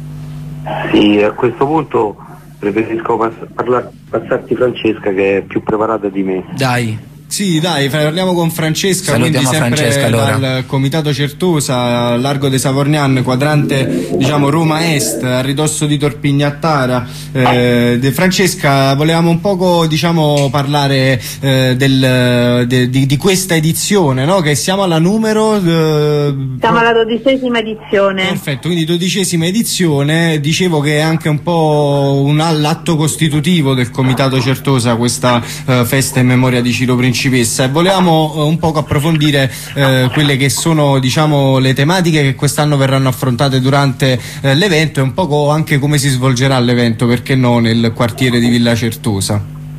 Sì, a questo punto preferisco pass- parla- passarti Francesca, che è più preparata di me. Dai. Sì, dai, parliamo con Francesca, Salutiamo quindi sempre Francesca, allora. Dal Comitato Certosa, Largo de Savorgnan, quadrante diciamo Roma Est, a ridosso di Torpignattara. Eh, de Francesca, volevamo un poco diciamo parlare eh, del, de, di, di questa edizione, no? Che siamo alla numero... Eh, siamo alla dodicesima edizione. Perfetto, quindi dodicesima edizione, dicevo che è anche un po' un l'atto costitutivo del Comitato Certosa questa eh, festa in memoria di Ciro Principessa. E volevamo uh, un poco approfondire uh, quelle che sono diciamo le tematiche che quest'anno verranno affrontate durante uh, l'evento e un poco anche come si svolgerà l'evento, perché no, nel quartiere di Villa Certosa.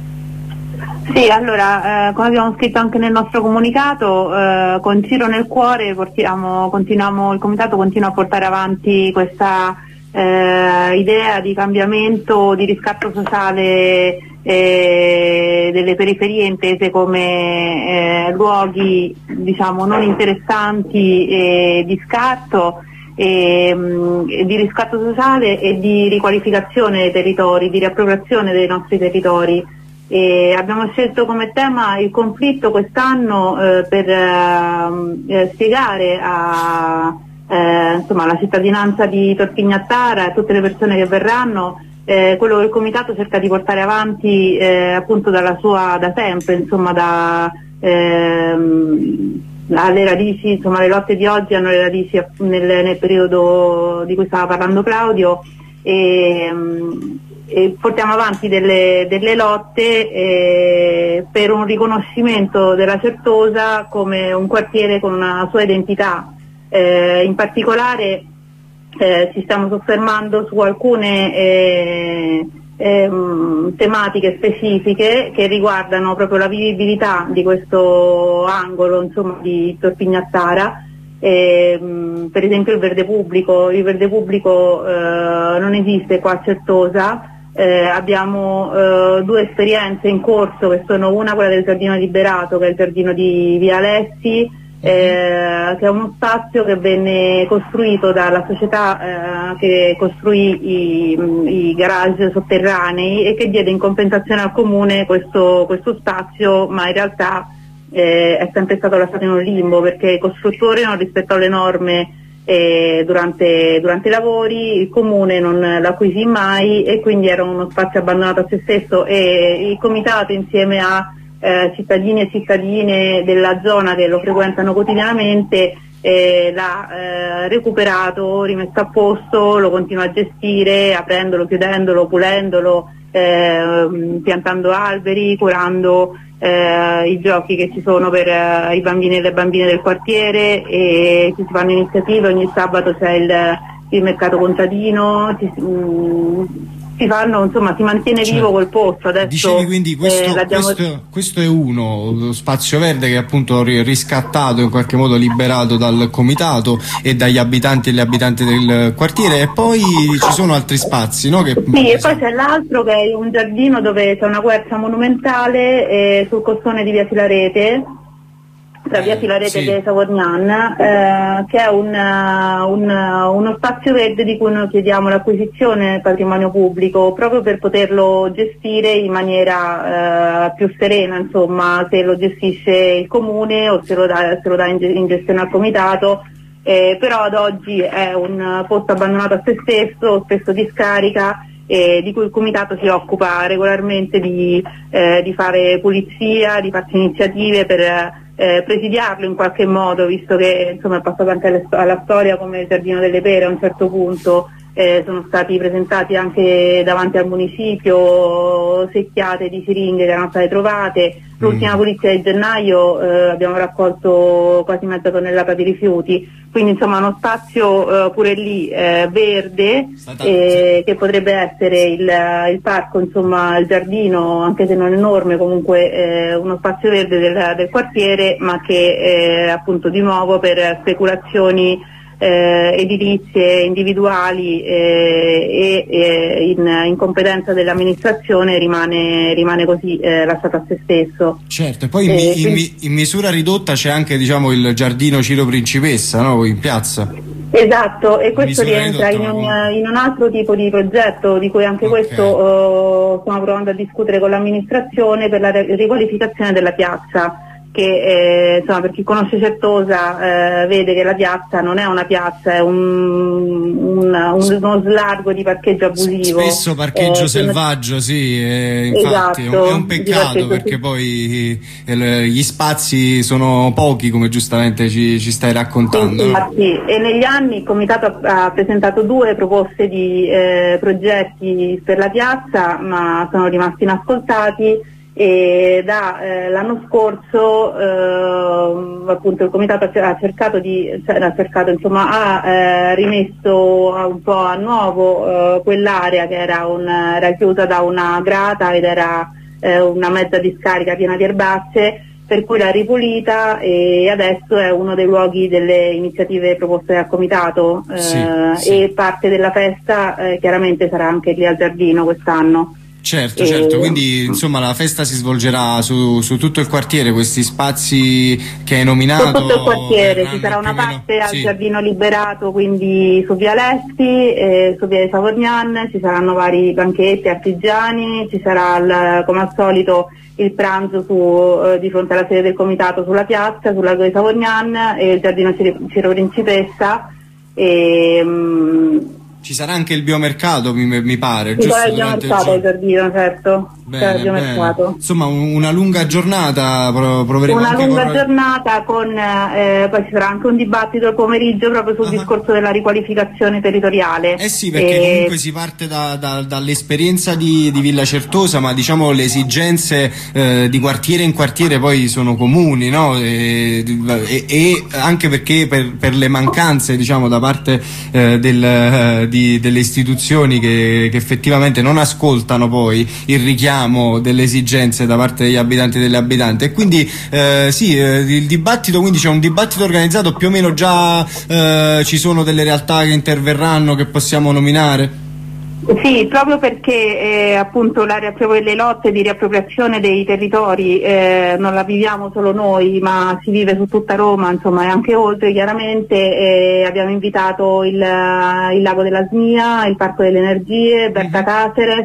Sì, allora, eh, come abbiamo scritto anche nel nostro comunicato, eh, con Ciro nel cuore portiamo, continuiamo, il comitato continua a portare avanti questa eh, idea di cambiamento, di riscatto sociale Eh, delle periferie intese come eh, luoghi diciamo non interessanti e di scarto e, mh, e di riscatto sociale e di riqualificazione dei territori, di riappropriazione dei nostri territori. E abbiamo scelto come tema il conflitto quest'anno eh, per eh, spiegare a eh, insomma, alla cittadinanza di Torpignattara e a tutte le persone che verranno Eh, quello che il comitato cerca di portare avanti eh, appunto dalla sua, da sempre, insomma da ehm, alle radici, insomma le lotte di oggi hanno le radici nel, nel periodo di cui stava parlando Claudio e, e portiamo avanti delle, delle lotte eh, per un riconoscimento della Certosa come un quartiere con una sua identità, eh, in particolare Eh, ci stiamo soffermando su alcune eh, eh, tematiche specifiche che riguardano proprio la vivibilità di questo angolo, insomma, di Torpignattara. Eh, per esempio il verde pubblico, il verde pubblico eh, non esiste qua a Certosa. Eh, abbiamo eh, due esperienze in corso, che sono una quella del giardino liberato, che è il giardino di Via Alessi, Eh, che è uno spazio che venne costruito dalla società eh, che costruì i, i garage sotterranei e che diede in compensazione al comune questo, questo spazio, ma in realtà eh, è sempre stato lasciato in un limbo perché il costruttore non rispettò le norme eh, durante, durante i lavori, il comune non l'acquisì mai e quindi era uno spazio abbandonato a se stesso, e il comitato insieme a Eh, cittadini e cittadine della zona che lo frequentano quotidianamente eh, l'ha eh, recuperato, rimesso a posto, lo continua a gestire aprendolo, chiudendolo, pulendolo, eh, piantando alberi, curando eh, i giochi che ci sono per eh, i bambini e le bambine del quartiere, e ci si fanno iniziative, ogni sabato c'è il, il mercato contadino, ci, mh, si fanno, insomma, si mantiene cioè, vivo quel posto. Adesso dicevi quindi questo, eh, questo, questo è uno lo spazio verde che è appunto riscattato, in qualche modo liberato dal comitato e dagli abitanti e le abitanti del quartiere, e poi ci sono altri spazi, no? Che... Sì, e poi c'è l'altro che è un giardino dove c'è una quercia monumentale eh, sul costone di Via Filarete, tra Via Filarete sì. e Savorgnan, eh, che è un, un, uno spazio verde di cui noi chiediamo l'acquisizione del patrimonio pubblico proprio per poterlo gestire in maniera eh, più serena, insomma, se lo gestisce il comune o se lo dà, se lo dà in, in gestione al comitato, eh, però ad oggi è un posto abbandonato a se stesso, spesso di scarica, eh, di cui il comitato si occupa regolarmente di, eh, di fare pulizia, di farsi iniziative per eh, presidiarlo in qualche modo, visto che insomma è passato anche alle, alla storia come il Giardino delle Pere a un certo punto. Eh, sono stati presentati anche davanti al municipio secchiate di siringhe che erano state trovate. L'ultima pulizia di gennaio eh, abbiamo raccolto quasi mezza tonnellata di rifiuti, quindi insomma uno spazio eh, pure lì eh, verde, eh, che potrebbe essere il, il parco, insomma il giardino, anche se non enorme, comunque eh, uno spazio verde del, del quartiere, ma che eh, appunto di nuovo per speculazioni Eh, edilizie individuali eh, e eh, in, in competenza dell'amministrazione rimane, rimane così eh, lasciato a se stesso. Certo, e poi in, eh, in, quindi... in misura ridotta c'è anche, diciamo, il giardino Ciro Principessa, no? In piazza. Esatto, e questo Misura rientra in un, in un altro tipo di progetto di cui anche okay. questo uh, stiamo provando a discutere con l'amministrazione per la riqualificazione della piazza, che eh, insomma per chi conosce Certosa eh, vede che la piazza non è una piazza, è un, un, uno slargo di parcheggio abusivo. Spesso parcheggio eh, selvaggio, sì, eh, infatti esatto, è un peccato perché poi eh, gli spazi sono pochi, come giustamente ci, ci stai raccontando. Infatti, no? E negli anni il comitato ha, ha presentato due proposte di eh, progetti per la piazza, ma sono rimasti inascoltati. E da eh, l'anno scorso eh, appunto il comitato ha cercato di cioè, ha cercato insomma ha eh, rimesso un po' a nuovo eh, quell'area che era, un, era chiusa da una grata ed era eh, una mezza discarica piena di erbacce, per cui l'ha ripulita e adesso è uno dei luoghi delle iniziative proposte dal comitato eh, sì, sì. E parte della festa eh, chiaramente sarà anche lì al giardino quest'anno. Certo, certo, quindi insomma la festa si svolgerà su, su tutto il quartiere, questi spazi che hai nominato. Su tutto il quartiere, ci sarà una parte al sì. giardino liberato, quindi su Via Lesti, eh, su Via di Savorgnan, ci saranno vari banchetti artigiani, ci sarà il, come al solito il pranzo su, eh, di fronte alla sede del comitato sulla piazza, sul lago di Savorgnan e il giardino Ciro Principessa. E, mh, ci sarà anche il biomercato, mi, mi pare. Ci sarà il biomercato al giardino, certo. Bene, il biomercato. Insomma, una lunga giornata proveremo Una anche lunga con... giornata con eh, poi ci sarà anche un dibattito al pomeriggio proprio sul uh-huh. discorso della riqualificazione territoriale. Eh sì, perché e... comunque si parte da, da, dall'esperienza di, di Villa Certosa, ma diciamo le esigenze eh, di quartiere in quartiere poi sono comuni, no? E, e, e anche perché per, per le mancanze, diciamo, da parte eh, del, eh, di, delle istituzioni che, che effettivamente non ascoltano poi il richiamo delle esigenze da parte degli abitanti e delle abitanti, e quindi eh, sì, eh, il dibattito, quindi c'è un dibattito organizzato, più o meno già eh, ci sono delle realtà che interverranno, che possiamo nominare? Sì, proprio perché eh, appunto la, proprio le lotte di riappropriazione dei territori eh, non la viviamo solo noi, ma si vive su tutta Roma, insomma, e anche oltre chiaramente. Eh, abbiamo invitato il, il Lago della Snia, il Parco delle Energie, Berta Caceres,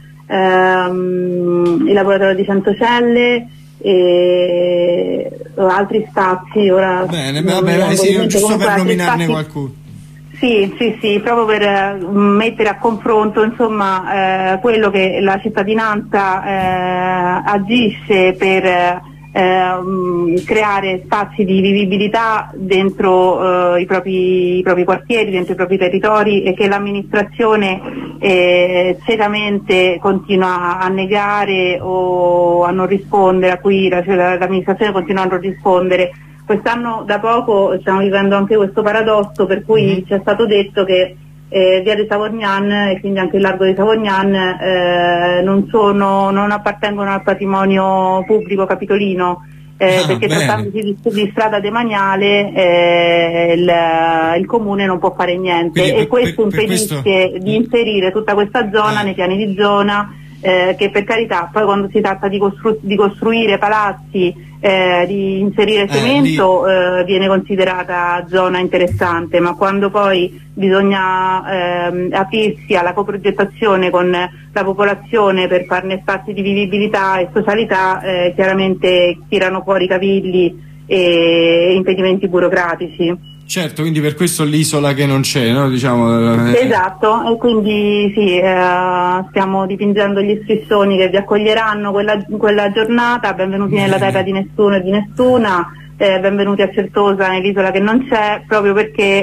ehm, il laboratorio di Centocelle e altri spazi. Ora bene, vabbè, vabbè, sì, giusto per nominarne spazi... qualcuno. Sì, sì, sì, proprio per uh, mettere a confronto insomma eh, quello che la cittadinanza eh, agisce per eh, creare spazi di vivibilità dentro eh, i, propri, i propri quartieri, dentro i propri territori, e che l'amministrazione eh, ciecamente continua a negare o a non rispondere, a cui la, cioè, l'amministrazione continua a non rispondere. Quest'anno da poco stiamo vivendo anche questo paradosso, per cui mm-hmm. ci è stato detto che eh, Via di Savorgnan e quindi anche il largo di Savorgnan eh, non, sono, non appartengono al patrimonio pubblico capitolino, eh, ah, perché bene. trattandosi di, di strada demaniale eh, il, il comune non può fare niente. Quindi, e questo per, per impedisce questo... di inserire tutta questa zona eh. nei piani di zona, eh, che per carità poi quando si tratta di, costru- di costruire palazzi, Eh, di inserire cemento eh, di... eh, viene considerata zona interessante, ma quando poi bisogna ehm, aprirsi alla coprogettazione con la popolazione per farne spazi di vivibilità e socialità, eh, chiaramente tirano fuori cavilli e impedimenti burocratici. Certo, quindi per questo l'isola che non c'è, no? Diciamo, eh. Esatto, e quindi sì, eh, stiamo dipingendo gli striscioni che vi accoglieranno quella, quella giornata. Benvenuti nella terra di nessuno e di nessuna, eh, benvenuti a Certosa, nell'isola che non c'è, proprio perché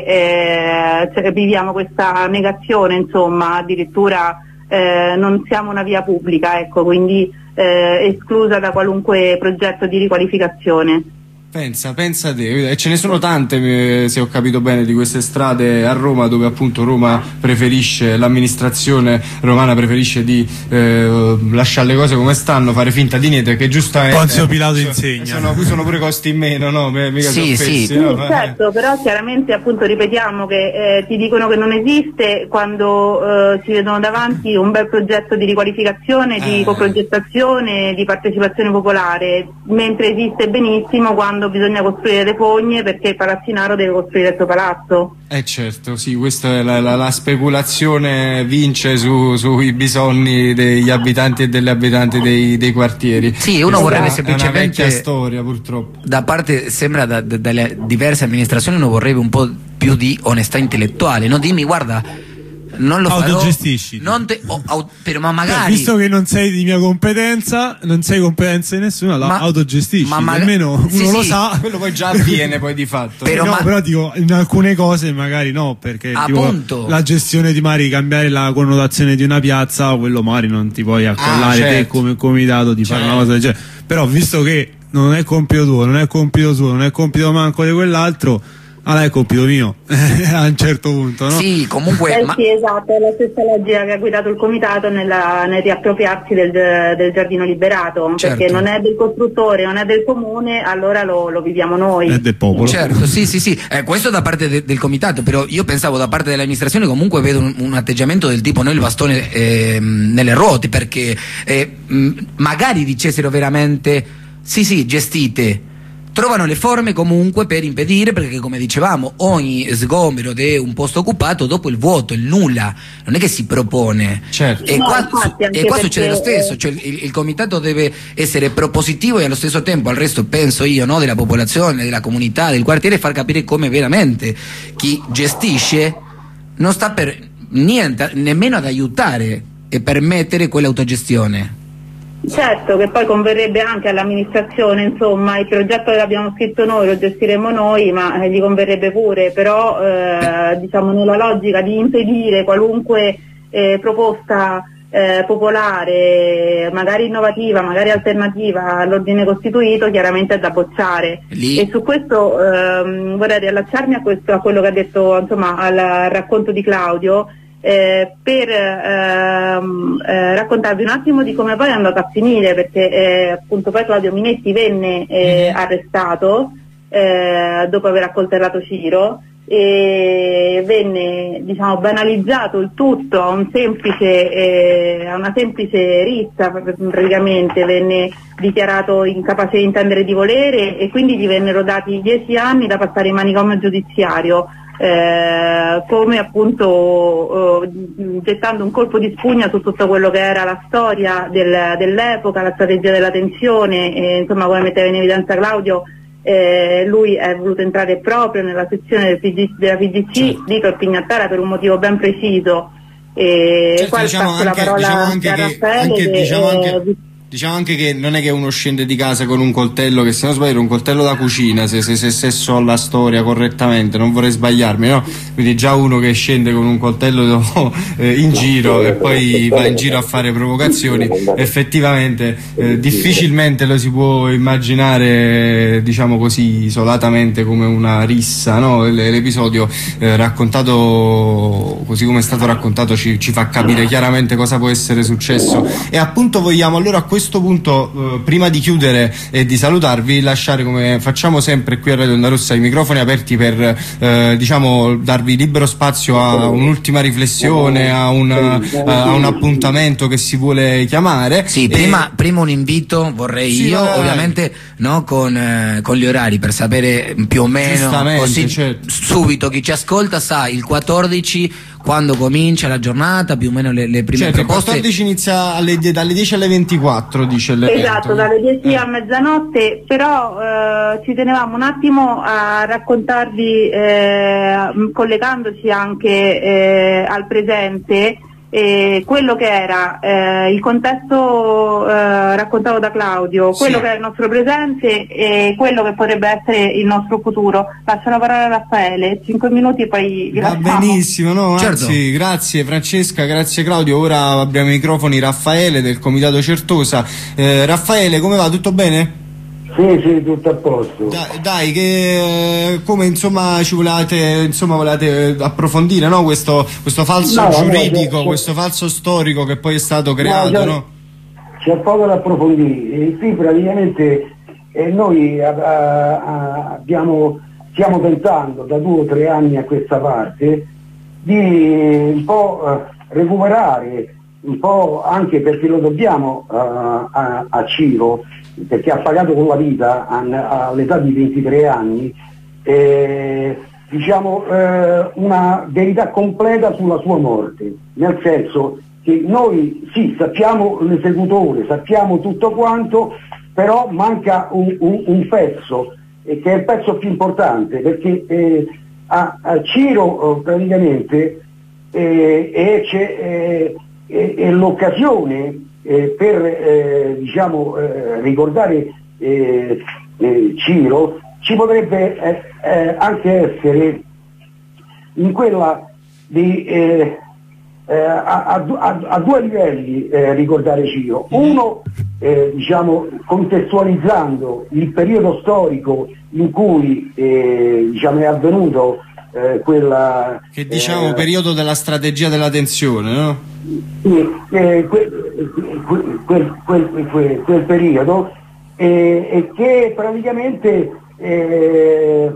eh, cioè, viviamo questa negazione, insomma, addirittura eh, non siamo una via pubblica, ecco, quindi eh, esclusa da qualunque progetto di riqualificazione. Pensa, pensa te, e ce ne sono tante, se ho capito bene, di queste strade a Roma dove appunto Roma preferisce, l'amministrazione romana preferisce di eh, lasciare le cose come stanno, fare finta di niente, che giustamente Ponzio Pilato insegna. Sono, sono pure costi in meno, no? Mica sì, sì, sì. no? Sì, certo, però chiaramente appunto ripetiamo che eh, ti dicono che non esiste quando eh, ci vedono davanti un bel progetto di riqualificazione, di eh. coprogettazione, di partecipazione popolare, mentre esiste benissimo quando bisogna costruire le fogne perché il palazzinaro deve costruire il suo palazzo. Eh certo, sì, questa è la, la, la speculazione vince su, sui bisogni degli abitanti e delle abitanti dei, dei quartieri. Sì, uno vorrebbe semplicemente, è una vecchia storia purtroppo. Da parte, sembra da, da, dalle diverse amministrazioni uno vorrebbe un po' più di onestà intellettuale, no? Dimmi, guarda, non lo farò, autogestisci non te, oh, oh, però, ma magari, eh, visto che non sei di mia competenza, non sei competenza di nessuno, la ma, autogestisci, ma maga- almeno uno sì, lo sì. sa. Quello poi già avviene poi di fatto. Però, no, ma... però dico, in alcune cose magari no, perché tipo, la gestione di magari cambiare la connotazione di una piazza, quello magari non ti puoi accollare ah, certo. te come comitato di certo. fare una cosa del genere. Però visto che non è compito tuo, non è compito suo, non è compito manco di quell'altro, allora è compito mio a un certo punto, no? Sì, comunque eh ma... sì, esatto, è la stessa logica che ha guidato il comitato nella, nel riappropriarsi del, del giardino liberato, certo. perché non è del costruttore, non è del comune, allora lo, lo viviamo noi. È del popolo. Certo, sì, sì, sì. Eh, questo da parte de, del comitato, però io pensavo da parte dell'amministrazione comunque vedo un, un atteggiamento del tipo noi il bastone eh, nelle ruote, perché eh, mh, magari dicessero veramente sì, sì, gestite. Trovano le forme comunque per impedire, perché come dicevamo ogni sgombero di un posto occupato dopo il vuoto, il nulla, non è che si propone. Certo. E no, qua, infatti, e qua perché... succede lo stesso, cioè il, il comitato deve essere propositivo e allo stesso tempo al resto, penso io, no, della popolazione, della comunità, del quartiere, far capire come veramente chi gestisce non sta per niente, nemmeno ad aiutare e permettere quell'autogestione. Certo, che poi converrebbe anche all'amministrazione, insomma, il progetto che abbiamo scritto noi lo gestiremo noi, ma eh, gli converrebbe pure, però eh, diciamo nella logica di impedire qualunque eh, proposta eh, popolare, magari innovativa, magari alternativa all'ordine costituito, chiaramente è da bocciare. Lì. E su questo ehm, vorrei riallacciarmi a, questo, a quello che ha detto, insomma, al, al racconto di Claudio. Eh, per ehm, eh, raccontarvi un attimo di come poi è andato a finire, perché eh, appunto poi Claudio Minetti venne eh, arrestato eh, dopo aver accoltellato Ciro e venne, diciamo, banalizzato il tutto a un semplice eh, a una semplice rissa, praticamente venne dichiarato incapace di intendere e di volere e quindi gli vennero dati dieci anni da passare in manicomio giudiziario. Eh, come appunto eh, gettando un colpo di spugna su tutto quello che era la storia del, dell'epoca, la strategia della tensione, e, insomma, come metteva in evidenza Claudio, eh, lui è voluto entrare proprio nella sezione del P G, della P G C di Torpignattara per un motivo ben preciso. E certo, qua diciamo passo anche, la parola diciamo anche a che, Raffaele anche, che, diciamo eh, anche... Diciamo anche che non è che uno scende di casa con un coltello, che se non sbaglio è un coltello da cucina, se, se, se, se so la storia correttamente, non vorrei sbagliarmi, no? Quindi già uno che scende con un coltello eh, in giro e poi va in giro a fare provocazioni, effettivamente eh, difficilmente lo si può immaginare, diciamo così, isolatamente come una rissa, no? L'episodio eh, raccontato così come è stato raccontato ci, ci fa capire chiaramente cosa può essere successo. E appunto vogliamo allora a questo punto, eh, prima di chiudere e di salutarvi, lasciare, come facciamo sempre qui a Radio Onda Rossa, i microfoni aperti per eh, diciamo darvi libero spazio a un'ultima riflessione, a un, a un appuntamento che si vuole chiamare. Sì, prima, e... prima un invito vorrei sì, io, vai. ovviamente no, con, eh, con gli orari per sapere più o meno, così certo. subito chi ci ascolta sa, il quattordici quando comincia la giornata, più o meno le, le prime certo, proposte. Il quattordici inizia alle, dalle dieci alle ventiquattro, dice l'evento. Esatto, dalle dieci a mezzanotte, però eh, ci tenevamo un attimo a raccontarvi, eh, collegandoci anche eh, al presente, eh, quello che era eh, il contesto eh, raccontato da Claudio, quello sì. che è il nostro presente e quello che potrebbe essere il nostro futuro. Lascio la parola a Raffaele, cinque minuti e poi vi Va lasciamo. Benissimo, no? Certo. Anzi, grazie Francesca, grazie Claudio. Ora abbiamo i microfoni Raffaele del Comitato Certosa. Eh, Raffaele, come va? Tutto bene? Sì, sì, tutto a posto. Dai, dai che come insomma ci volete, insomma volete approfondire, no? Questo, questo falso no, giuridico, no, questo falso storico che poi è stato creato, no? C'è poco da approfondire. Qui praticamente eh, noi a, a, a, abbiamo, stiamo tentando da due o tre anni a questa parte di un po' uh, recuperare, un po' anche perché lo dobbiamo uh, a, a Ciro, perché ha pagato con la vita all'età di ventitré anni, eh, diciamo eh, una verità completa sulla sua morte, nel senso che noi sì sappiamo l'esecutore, sappiamo tutto quanto, però manca un, un, un pezzo, eh, che è il pezzo più importante, perché eh, a, a Ciro eh, praticamente eh, eh, c'è eh, eh, eh, l'occasione Eh, per eh, diciamo eh, ricordare eh, eh, Ciro, ci potrebbe eh, eh, anche essere in quella di eh, eh, a, a, a due livelli eh, ricordare Ciro. Uno eh, diciamo contestualizzando il periodo storico in cui eh, diciamo, è avvenuto eh, quella che diciamo eh, periodo della strategia della tensione, no? Sì, eh, quel, quel, quel, quel, quel periodo eh, e che praticamente eh,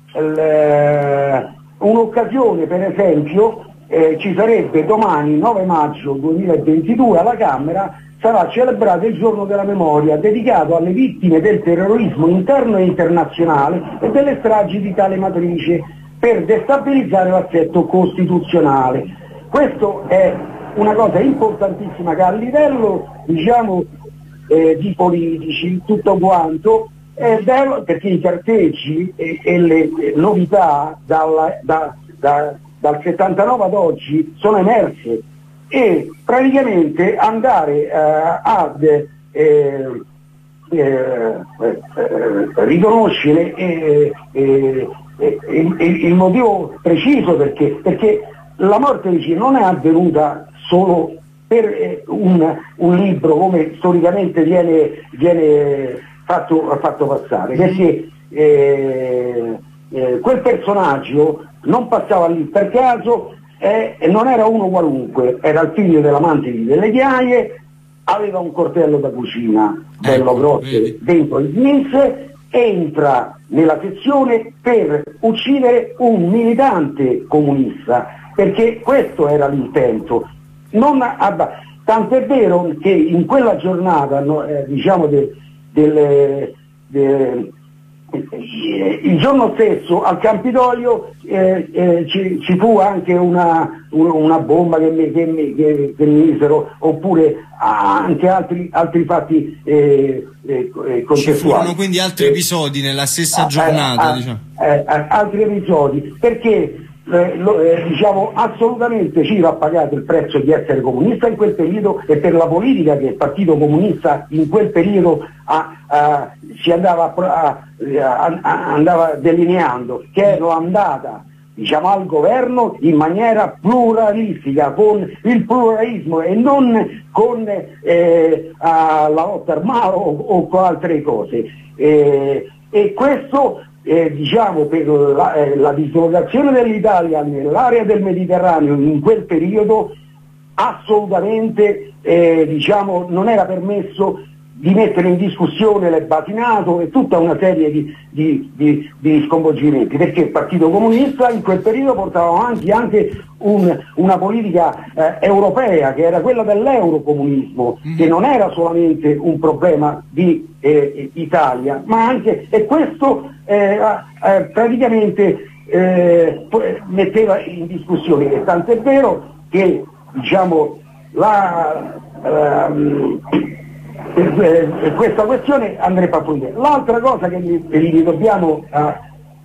un'occasione, per esempio eh, ci sarebbe domani nove maggio duemilaventidue alla Camera, sarà celebrato il giorno della memoria dedicato alle vittime del terrorismo interno e internazionale e delle stragi di tale matrice per destabilizzare l'assetto costituzionale. Questo è una cosa importantissima che a livello diciamo eh, di politici tutto quanto è vero, perché i carteggi e, e le novità dalla, da, da, dal settantanove ad oggi sono emerse e praticamente andare eh, ad eh, eh, eh, riconoscere eh, eh, eh, il, il motivo preciso perché, perché la morte di Ciro non è avvenuta solo per eh, un, un libro come storicamente viene, viene fatto, fatto passare, perché eh, eh, quel personaggio non passava lì per caso eh, e non era uno qualunque, era il figlio dell'amante di Delle Ghiaie, aveva un coltello da cucina bello grosso dentro il jeans, entra nella sezione per uccidere un militante comunista, perché questo era l'intento. Non abba- tant'è vero che in quella giornata no, eh, diciamo del, del, del, eh, il giorno stesso al Campidoglio eh, eh, ci, ci fu anche una, una, una bomba che mi, che, mi, che, che mi misero, oppure anche altri, altri fatti eh, eh, contestuali. Ci furono quindi altri episodi nella stessa giornata, eh, diciamo. eh, eh, altri episodi, perché Eh, lo, eh, diciamo assolutamente Ciro ha pagato il prezzo di essere comunista in quel periodo e per la politica che il Partito Comunista in quel periodo ha, ha, si andava, a, a, a, andava delineando, che era andata diciamo al governo in maniera pluralistica, con il pluralismo e non con eh, la lotta armata o, o con altre cose eh, e questo Eh, diciamo per la, eh, la dislocazione dell'Italia nell'area del Mediterraneo in quel periodo assolutamente eh, diciamo non era permesso di mettere in discussione le basi NATO e tutta una serie di, di, di, di sconvolgimenti, perché il Partito Comunista in quel periodo portava avanti anche un, una politica eh, europea che era quella dell'eurocomunismo, mm. che non era solamente un problema di eh, Italia, ma anche, e questo eh, eh, praticamente eh, metteva in discussione, e tant'è vero che diciamo la, ehm, eh, questa questione andrebbe approfondita. L'altra cosa che gli, che gli dobbiamo a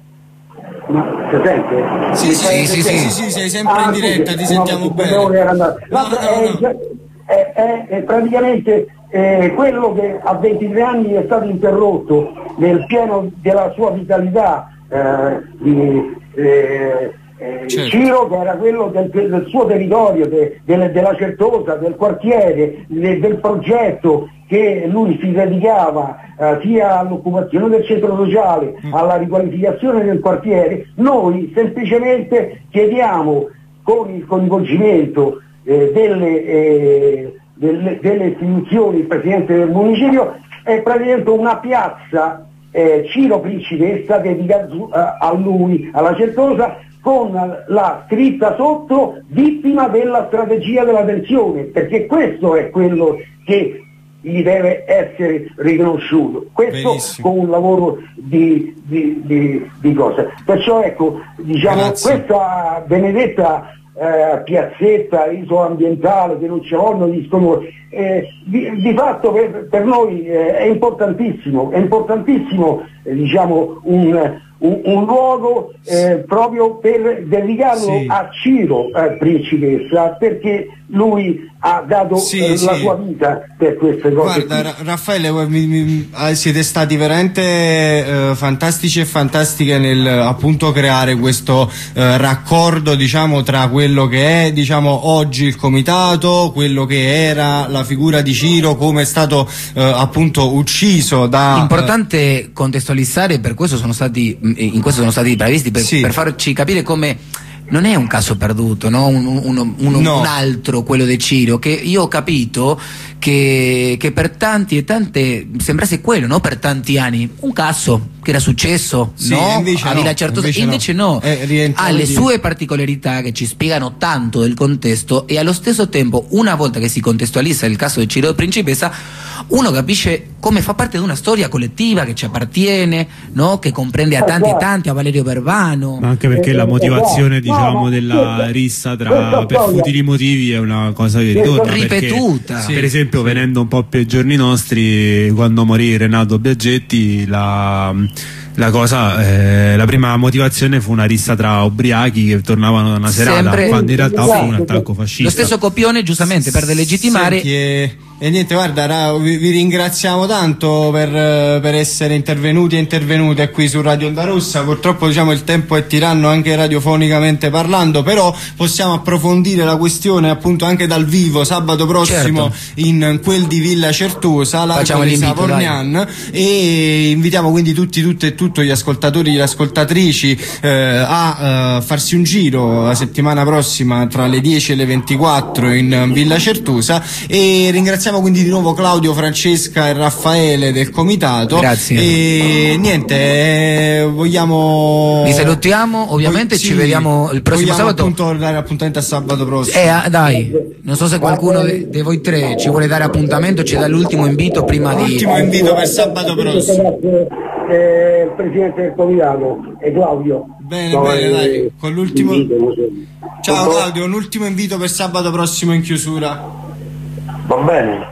Ma si sente? Sì, sì, sì, sì, sì, sei sempre ah, in diretta, sì, ti sentiamo no, bene. L'altra no, no, no. È, è, è praticamente eh, quello che a ventitré anni è stato interrotto nel pieno della sua vitalità eh, di eh, eh, certo. Ciro, che era quello del, del suo territorio, de, de, della Certosa, del quartiere, de, del progetto che lui si dedicava eh, sia all'occupazione del centro sociale, mm. alla riqualificazione del quartiere. Noi semplicemente chiediamo, con il coinvolgimento eh, delle, eh, delle, delle istituzioni, il presidente del municipio, è praticamente una piazza eh, Ciro Principessa dedicata eh, a lui, alla Certosa, con la scritta sotto vittima della strategia della tensione, perché questo è quello che gli deve essere riconosciuto, questo Benissimo. Con un lavoro di, di, di, di cose. Perciò ecco, diciamo, Grazie. Questa benedetta eh, piazzetta isola ambientale che non ce l'hanno dicono, eh, di, di fatto per, per noi eh, è importantissimo, è importantissimo eh, diciamo un Un, un luogo eh, proprio per dedicarlo sì. a Ciro eh, Principessa, perché lui ha dato sì, eh, sì. la sua vita per queste cose. Guarda Ra- Raffaele, mi, mi, siete stati veramente eh, fantastici e fantastiche nel appunto creare questo eh, raccordo, diciamo, tra quello che è, diciamo, oggi il comitato, quello che era la figura di Ciro, come è stato eh, appunto ucciso da... Importante eh, contestualizzare, per questo sono stati in questo sono stati previsti per, sì. per farci capire come non è un caso perduto, no? un, un, un, no. un altro, quello di Ciro, che io ho capito che, che per tanti e tante sembrasse quello, no? Per tanti anni un caso che era successo, sì, no? Invece a no, Villa Certosa, invece, invece no, no. Eh, ha le sue particolarità che ci spiegano tanto del contesto, e allo stesso tempo, una volta che si contestualizza il caso di Ciro Principessa, uno capisce come fa parte di una storia collettiva che ci appartiene, no? Che comprende a tanti e tanti, a Valerio Verbano. Ma anche perché la motivazione, diciamo, della rissa tra per futili motivi è una cosa che ritorna ripetuta. Perché, per esempio, sì. venendo un po' più ai giorni nostri, quando morì Renato Biaggetti, la La cosa, eh, la prima motivazione fu una rissa tra ubriachi che tornavano da una serata, Sempre... quando in realtà fu un attacco fascista. Lo stesso copione, giustamente, per delegittimare. Senti, e, e niente, guarda, ra, vi, vi ringraziamo tanto per, per essere intervenuti e intervenute qui su Radio Onda Rossa. Purtroppo, diciamo, il tempo è tiranno anche radiofonicamente parlando, però possiamo approfondire la questione appunto anche dal vivo sabato prossimo, certo. in quel di Villa Certosa, largo di Savorgnan, e invitiamo quindi tutti, tutte e tutti gli ascoltatori e le ascoltatrici eh, a uh, farsi un giro la settimana prossima tra le dieci e le ventiquattro in Villa Certosa, e ringraziamo quindi di nuovo Claudio, Francesca e Raffaele del comitato. Grazie. E niente, eh, vogliamo vi salutiamo, ovviamente. Poi, ci sì, vediamo il prossimo sabato. Appunto dare appuntamento a sabato prossimo. Eh, dai, non so se qualcuno di voi tre ci vuole dare appuntamento, ci dà l'ultimo invito prima di l'ultimo invito per sabato prossimo. Eh, il presidente del comitato è Claudio. Bene, no, bene, eh, dai, con l'ultimo invito, ciao Claudio, un ultimo invito per sabato prossimo in chiusura. Va bene.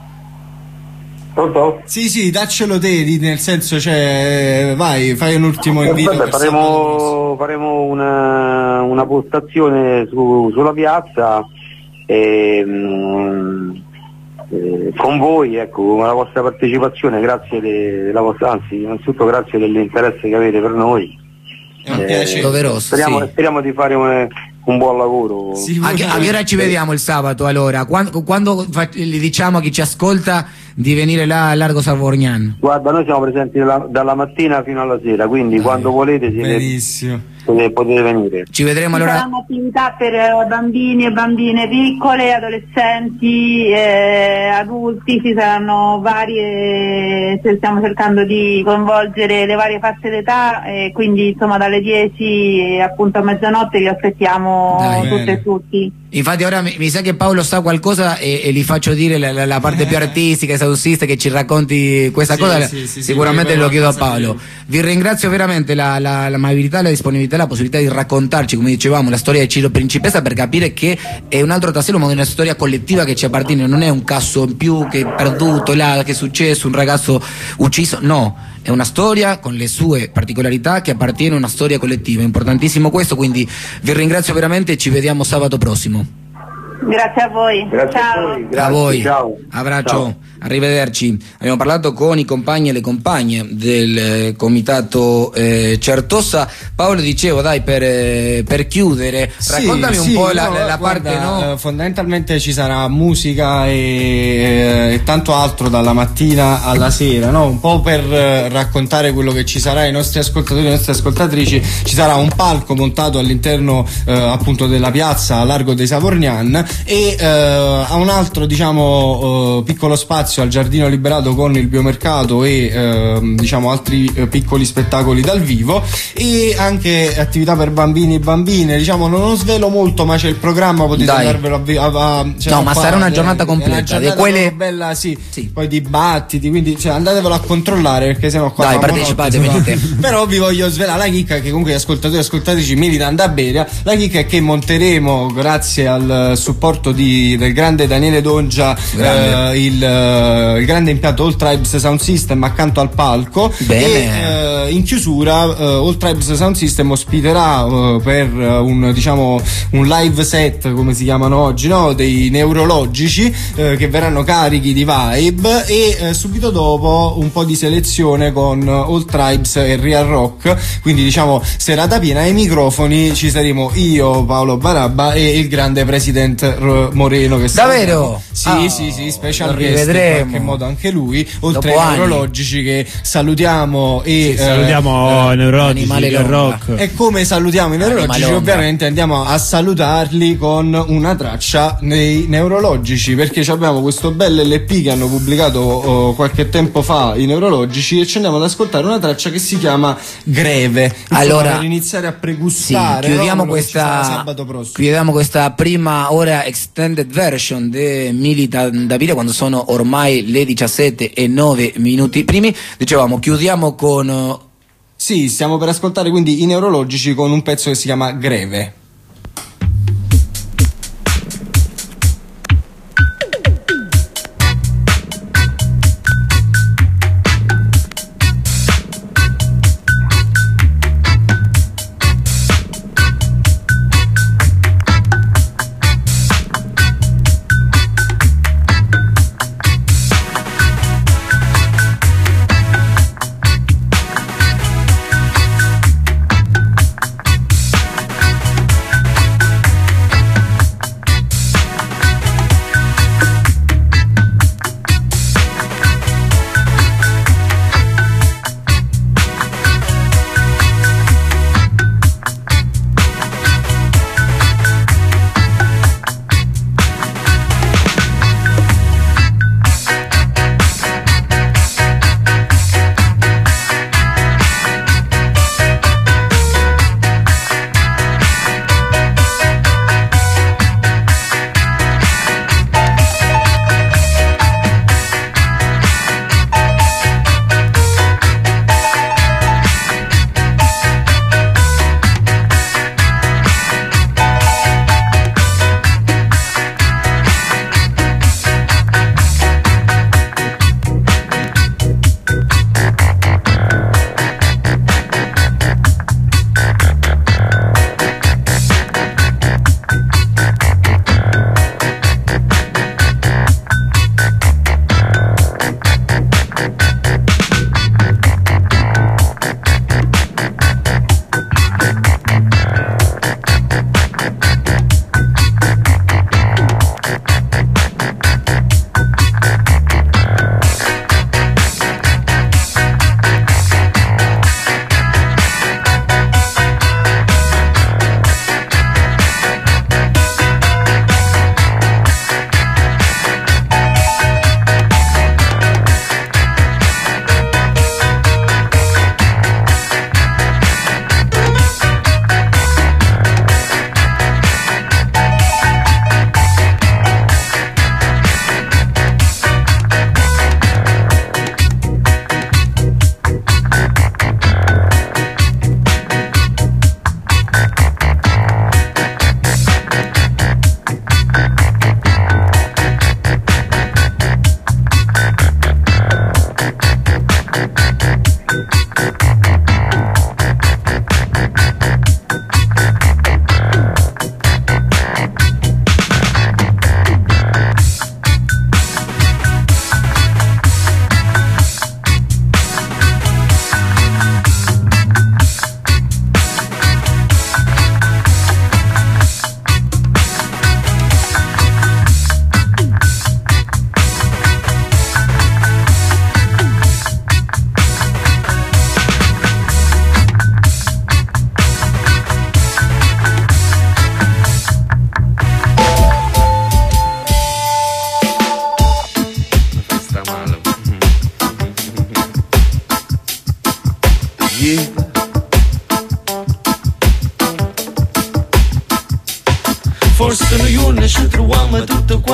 Pronto? Sì, sì, daccelo te, nel senso, cioè, vai, fai un ultimo invito. Vabbè, per faremo, faremo una, una postazione su, sulla piazza e, mm, Eh, con voi, ecco, con la vostra partecipazione, grazie della vostra, anzi, innanzitutto grazie dell'interesse che avete per noi. È un eh, piacere. Doveroso, speriamo, sì. speriamo di fare un, un buon lavoro. Sì, a, che, a che ora ci vediamo il sabato? Allora, quando, quando gli diciamo a chi ci ascolta di venire là a Largo Savorgnan? Guarda, noi siamo presenti dalla, dalla mattina fino alla sera, quindi ah, quando volete siete, benissimo. Potete, potete venire. Ci vedremo allora. Saranno attività per bambini e bambine piccole, adolescenti, eh, adulti, ci saranno varie, stiamo cercando di coinvolgere le varie fasce d'età, e quindi insomma dalle dieci appunto a mezzanotte vi aspettiamo. Dai, tutte e tutti. Infatti ora mi, mi sa che Paolo sa qualcosa e, e gli faccio dire la, la, la parte più artistica e sausista, che ci racconti questa sì, cosa, sì, sì, sicuramente sì, lo chiedo a Paolo. Vi ringrazio veramente la, la, l'amabilità e la disponibilità dà la possibilità di raccontarci, come dicevamo, la storia di Ciro Principessa, per capire che è un altro tassello, ma è una storia collettiva che ci appartiene, non è un caso in più che è perduto là, che è successo, un ragazzo ucciso, no, è una storia con le sue particolarità che appartiene a una storia collettiva, è importantissimo questo, quindi vi ringrazio veramente e ci vediamo sabato prossimo. Grazie a voi. Grazie ciao. a voi. Grazie, a voi. Ciao. Abbraccio. Ciao. Arrivederci. Abbiamo parlato con i compagni e le compagne del eh, comitato eh, Certosa. Paolo, dicevo, dai, per, eh, per chiudere, sì, raccontami sì, un po' no, la, la guarda, parte, no? eh, fondamentalmente ci sarà musica e, e, e tanto altro dalla mattina alla sera, no? Un po' per eh, raccontare quello che ci sarà ai nostri ascoltatori e alle nostre ascoltatrici. Ci sarà un palco montato all'interno eh, appunto della piazza a Largo dei Savorgnan e eh, a un altro, diciamo, eh, piccolo spazio al giardino liberato con il biomercato e eh, diciamo altri eh, piccoli spettacoli dal vivo e anche attività per bambini e bambine. Diciamo, non lo svelo molto, ma c'è il programma, potete Dai. andarvelo a, a, a cioè No, ma qua, sarà una giornata è completa, una giornata di quelle- bella, sì. Sì. Poi dibattiti, quindi cioè, andatevelo a controllare, perché sennò qua Dai, fa partecipate, monottono. venite. Però vi voglio svelare la chicca, che comunque gli ascoltatori e ascoltatrici meritano da bere. La chicca è che monteremo, grazie al supporto di, del grande Daniele Dongia, Grande. eh, il, eh, il grande impianto All Tribes Sound System accanto al palco. Bene. E eh, in chiusura eh, All Tribes Sound System ospiterà eh, per eh, un, diciamo, un live set, come si chiamano oggi, no? Dei neurologici eh, che verranno carichi di vibe e eh, subito dopo un po' di selezione con All Tribes e Real Rock, quindi diciamo serata piena. Ai microfoni ci saremo io, Paolo Barabba, e il grande President R- Moreno, che Davvero? sì, Oh, sì, sì, special lo guest in rivedremo. qualche modo anche lui, oltre Dopo ai anni. neurologici che salutiamo e Sì, salutiamo eh, i neurologici, Animale il Longa. rock. e come salutiamo i neurologici, Animale Longa. ovviamente andiamo a salutarli con una traccia dei neurologici, perché ci abbiamo questo bel L P che hanno pubblicato oh, qualche tempo fa i neurologici, e ci andiamo ad ascoltare una traccia che si chiama Greve. Insomma, Allora, per iniziare a sì, pregustare, chiudiamo no? Quello che ci sarà questa sabato prossimo. chiudiamo questa prima ora extended version de Militan Davide, quando sono ormai le diciassette e nove minuti primi. Dicevamo, chiudiamo con uh, Sì, stiamo per ascoltare quindi i neurologici con un pezzo che si chiama Greve.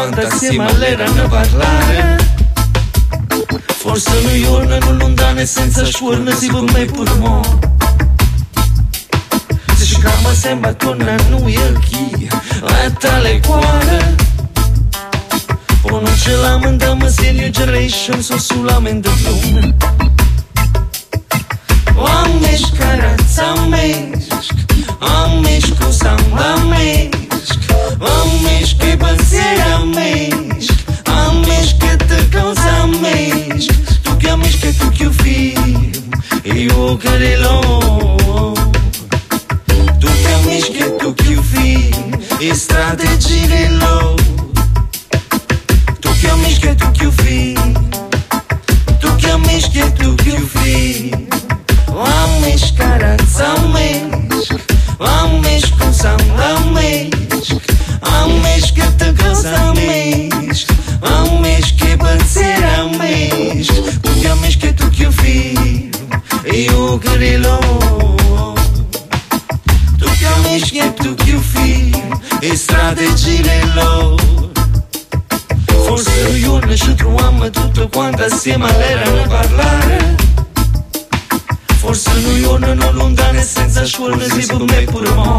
quanto assieme all'erano a parlare. Forse New York non lontano e senza scuola si può me pure mo. Se ci chiama sempre attorno a noi e chi è tale quale. Poi non ce lamentiamo se new generation sono solamente clone. Amici carazza amici, amici cos'hanno amici, amici che pensieri amici, amici che te cosa amici, tu che amici che tu che film, io che le lo, tu che amici che tu che film, e strategie le lo, tu che amici che tu che film, tu che amici che tu che film. Amici carazza amici, amici cos'hanno amici, amici che te cosa amici, amici che pensieri amici, tu che amici che tu che film, io che rilo, tu che amici che tu che film, e strategie lo. Forse io ne ci troviamo tutto quanto assieme all'erano a parlare. Forse New York non lontano e senza scuola si può me pure mo.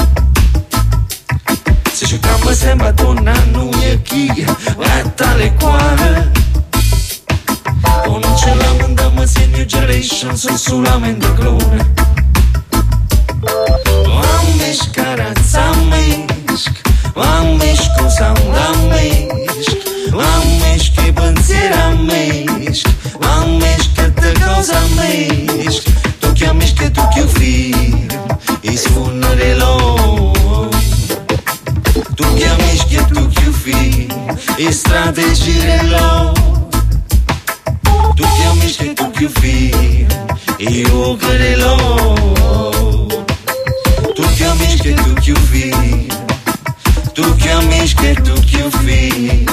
Se ci chiama sempre attorno a noi e chi è tale quale. O non ce lamentiamo se new generation sono solamente clone. Amici carazza amici, amici cos'hanno amici, amici che pensieri amici, amici che te cosa amici, tu che amici che tu che film, e sfondere lo, tu che amici che tu che film, e strategie lo, tu che amici che tu che film, e io che lo, tu che amici che tu che film, tu che amici che tu che film.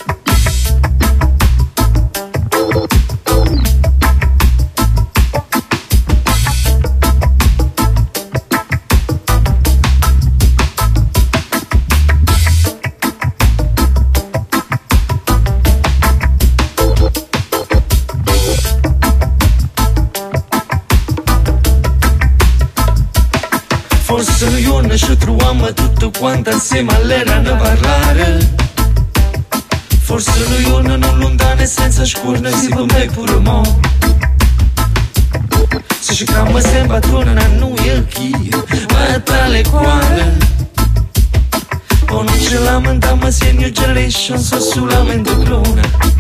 Forse io ne ci troviamo tutto quanto assieme all'erano a parlare. Forse io non lontano e senza scuola si può me pure mo. Se ci chiama sempre attorno a noi e chi è tale quale. O non ci lamentiamo se new generation sono solamente clone.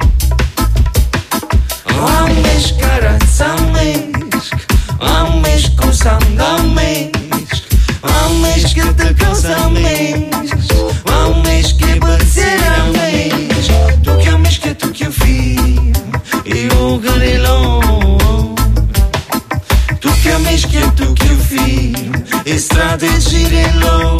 Amici carazza amici, amici cos'hanno amici, amici che te cosa amici, amici che pensieri amici, tu che amici che tu che film, io che rilo, tu che amici che tu che film, e strategie lo,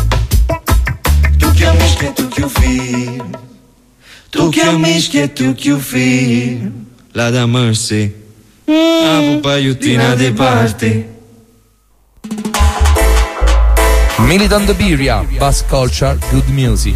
tu che amici che tu che film, tu che amici che tu che film, la da mercy, a pupaiutina de parte. Militant Birria, Bass Culture, Good Music.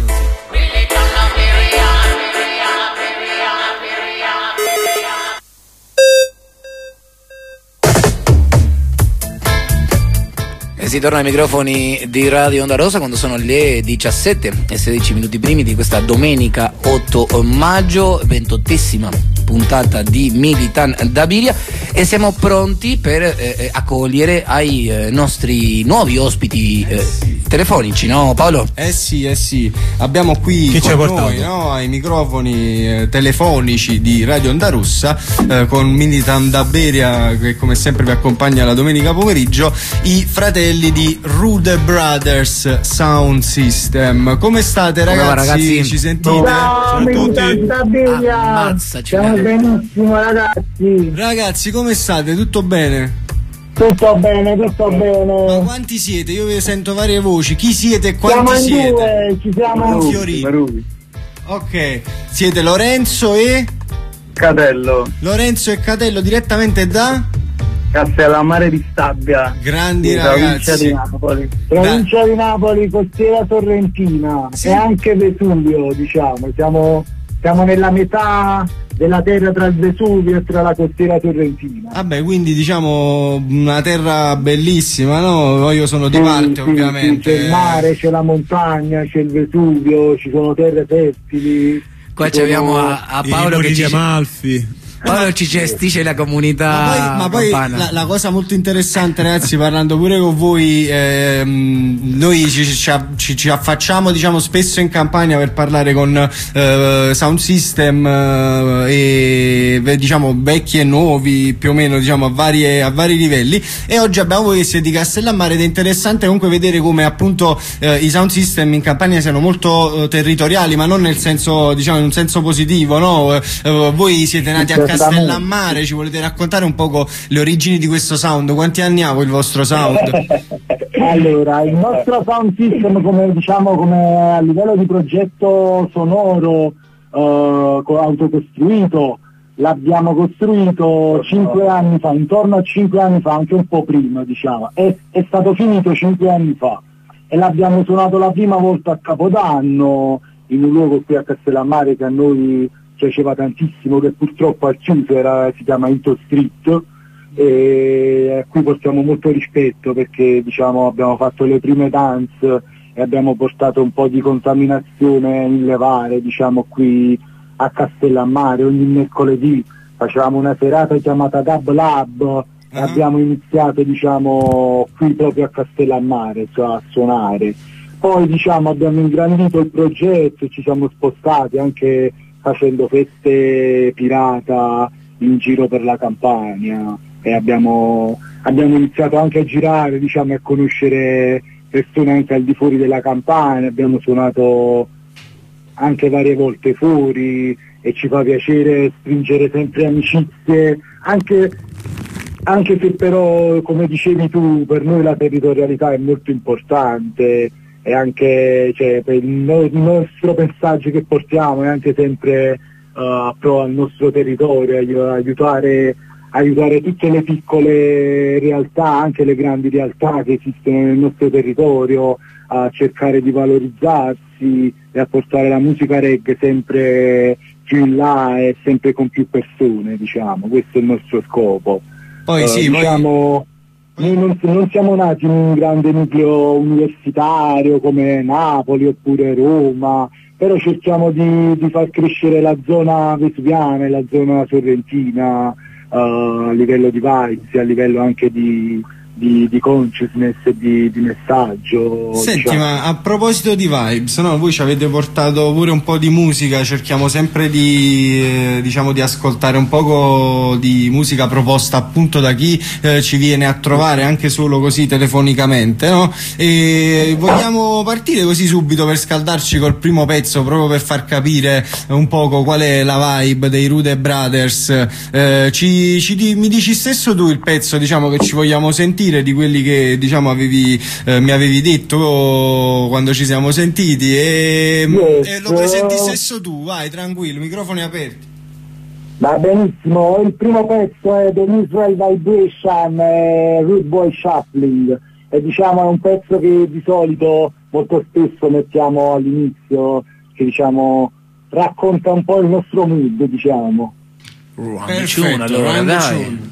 E si torna ai microfoni di Radio Onda Rosa quando sono le diciassette e sedici minuti primi di questa domenica otto maggio, ventottesima puntata di Militant da Birria, e siamo pronti per eh, accogliere ai eh, nostri nuovi ospiti eh, telefonici, no Paolo? Eh sì, eh sì, abbiamo qui Chi con noi, no, ai microfoni eh, telefonici di Radio Onda Rossa, eh, con Militant da Birria che come sempre vi accompagna la domenica pomeriggio, i fratelli di Rude Brothers Sound System. Come state ragazzi? Come va, ragazzi? Ci sentite? Ciao, Militant da Birria. Ammazza, Ciao, benissimo ragazzi. Ragazzi, come state? Tutto bene? Tutto bene, tutto bene. Ma quanti siete? Io vi sento varie voci. Chi siete e quanti siamo in siete? Due, ci siamo Fiorino. Ok, siete Lorenzo e Catello. Lorenzo e Catello direttamente da Castellammare di Stabia, grandi di ragazzi, provincia di Napoli, provincia di Napoli, costiera sorrentina, sì. E anche Vesuvio, diciamo, siamo, siamo nella metà della terra tra il Vesuvio e tra la costiera sorrentina. Vabbè, quindi diciamo una terra bellissima, no? Io sono di sì, parte, sì, ovviamente. Sì, c'è il mare, c'è la montagna, c'è il Vesuvio, ci sono terre fertili. Qua ci abbiamo a, a Paolo che ci Amalfi. Paolo ci gestisce la comunità. Ma poi, ma poi la, la cosa molto interessante, ragazzi, parlando pure con voi, ehm, noi ci, ci, ci, ci affacciamo, diciamo, spesso in Campania per parlare con eh, sound system eh, e diciamo vecchi e nuovi, più o meno, diciamo, a, varie, a vari livelli, e oggi abbiamo voi che siete di Castellammare, ed è interessante comunque vedere come appunto eh, i sound system in Campania siano molto eh, territoriali, ma non nel senso, diciamo, in un senso positivo, no? Eh, voi siete nati a Castellammare, ci volete raccontare un poco le origini di questo sound? Quanti anni ha il vostro sound? Allora, il nostro sound system, come diciamo, come a livello di progetto sonoro eh, autocostruito, l'abbiamo costruito cinque anni fa, intorno a cinque anni fa, anche un po' prima, diciamo. È, è stato finito cinque anni fa e l'abbiamo suonato la prima volta a Capodanno in un luogo qui a Castellammare che a noi piaceva tantissimo, che purtroppo ha chiuso, era, si chiama Into Street, e a cui portiamo molto rispetto perché, diciamo, abbiamo fatto le prime dance e abbiamo portato un po' di contaminazione in levare, diciamo, qui a Castellammare. Ogni mercoledì facevamo una serata chiamata Dub Lab uh-huh. e abbiamo iniziato, diciamo, qui proprio a Castellammare, cioè a suonare. Poi, diciamo, abbiamo ingrandito il progetto, ci siamo spostati anche facendo feste pirata in giro per la Campania, e abbiamo, abbiamo iniziato anche a girare, diciamo, a conoscere persone anche al di fuori della Campania. Abbiamo suonato anche varie volte fuori e ci fa piacere stringere sempre amicizie, anche, anche se però, come dicevi tu, per noi la territorialità è molto importante. E anche, cioè, per il, no, il nostro messaggio che portiamo è anche sempre uh, pro al nostro territorio, aiutare, aiutare tutte le piccole realtà, anche le grandi realtà che esistono nel nostro territorio, a cercare di valorizzarsi e a portare la musica reggae sempre più in là e sempre con più persone, diciamo. Questo è il nostro scopo. Poi uh, sì, diciamo, poi... Noi non, non siamo nati in un grande nucleo universitario come Napoli oppure Roma, però cerchiamo di, di far crescere la zona vesuviana e la zona sorrentina uh, a livello di vibes, a livello anche di, di, di consciousness e di, di messaggio. Senti, diciamo. Ma a proposito di vibes, no? Voi ci avete portato pure un po' di musica, cerchiamo sempre di, eh, diciamo, di ascoltare un poco di musica proposta appunto da chi eh, ci viene a trovare anche solo così telefonicamente, no? E vogliamo partire così subito per scaldarci col primo pezzo, proprio per far capire un poco qual è la vibe dei Rude Brothers. Eh, ci, ci, mi dici stesso tu il pezzo, diciamo, che ci vogliamo sentire, di quelli che, diciamo, avevi, eh, mi avevi detto quando ci siamo sentiti, e, yes, e lo presenti stesso tu, vai, tranquillo, microfoni aperti. Va benissimo, il primo pezzo è The Israel Vibration, eh, Rude Boy Shuffling, e diciamo è un pezzo che di solito molto spesso mettiamo all'inizio, che, diciamo, racconta un po' il nostro mood, diciamo. Perfetto, allora, dai.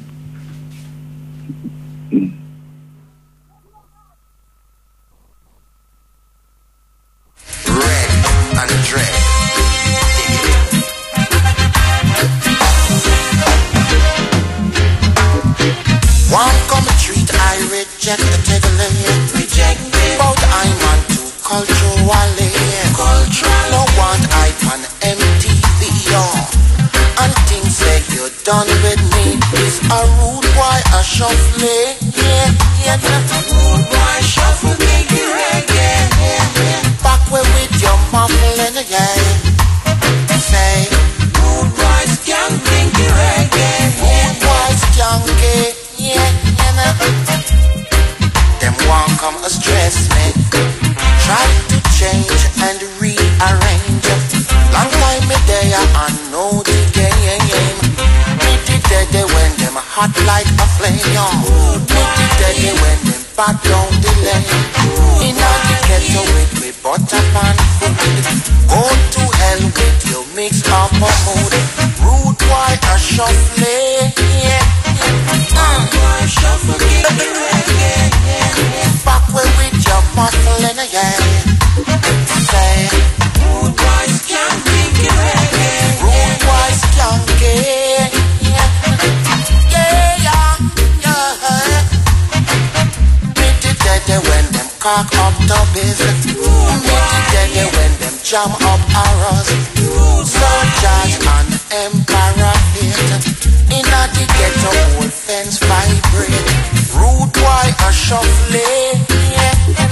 One come treat, I reject the tickling. Reject it. But I want to culturally. Cultural. No want I pan M T V on. And things say you're done with me. It's a rude boy, a shuffling. Yeah, yeah. Rude boy shuffle, make it reggae. Yeah, yeah. Back way with your muffling again. Say, rude boy skank, make it reggae. Rude boy skanky. Yeah, yeah, them won't come as stress me. Try to change and rearrange. Long time me there, I know the game. Me the day when them hot like a flame. play, yo. Make it deadly when them bad down the lane. In a the ghetto with me butter pan food. Go to hell with your mix up a mood. Rude boy a shuffle, yeah. Rude boy shuffle, kick the reggae, yeah. Back way with your muscle in a yeah. Say, rude boy skanky, kick reggae. Rude boy skanky, yeah. Yeah, yeah, yeah. Meet it dead when them cock up the business. Meet it dead when them jam up arrows. Soldiers and emperor hit. In a the ghetto old fence vibrate. Rude boy a shuffle, yeah.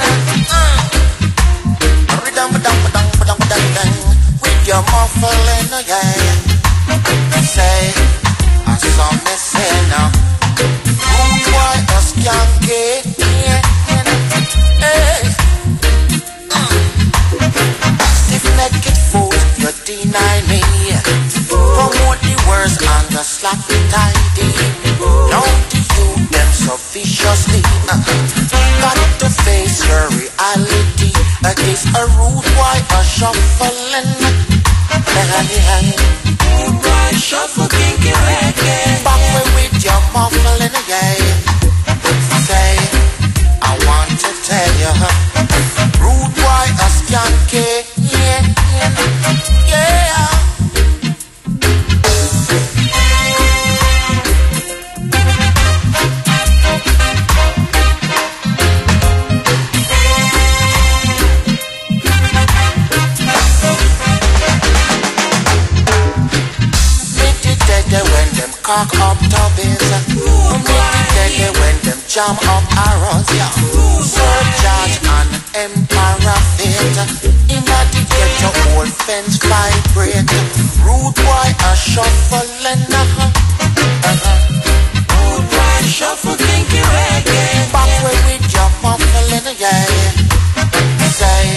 Rhythm dum dum dum dum dum. With your muffle in the yeah. Say, I saw me say now. Rude boy a skanky, yeah. Hey. Stiff-necked fool, you deny me. Promote the words and the slap tidy. Now the youth them so viciously. uh, Got to face your reality. Against a rude boy a shuffling. Rude boy shuffle kinky reggae. Back way with your muffling, yeah. Say, I want to tell you, rude boy a skanky, yeah, yeah, yeah. Cock up tubbies. Make it deadly when them jam up arrows. Soldiers and emperor fit. In a the ghetto old fence vibrate. Rude boy a shuffling. Rude boy shuffle kinky reggae. Back way with your muffling, yeah. Say,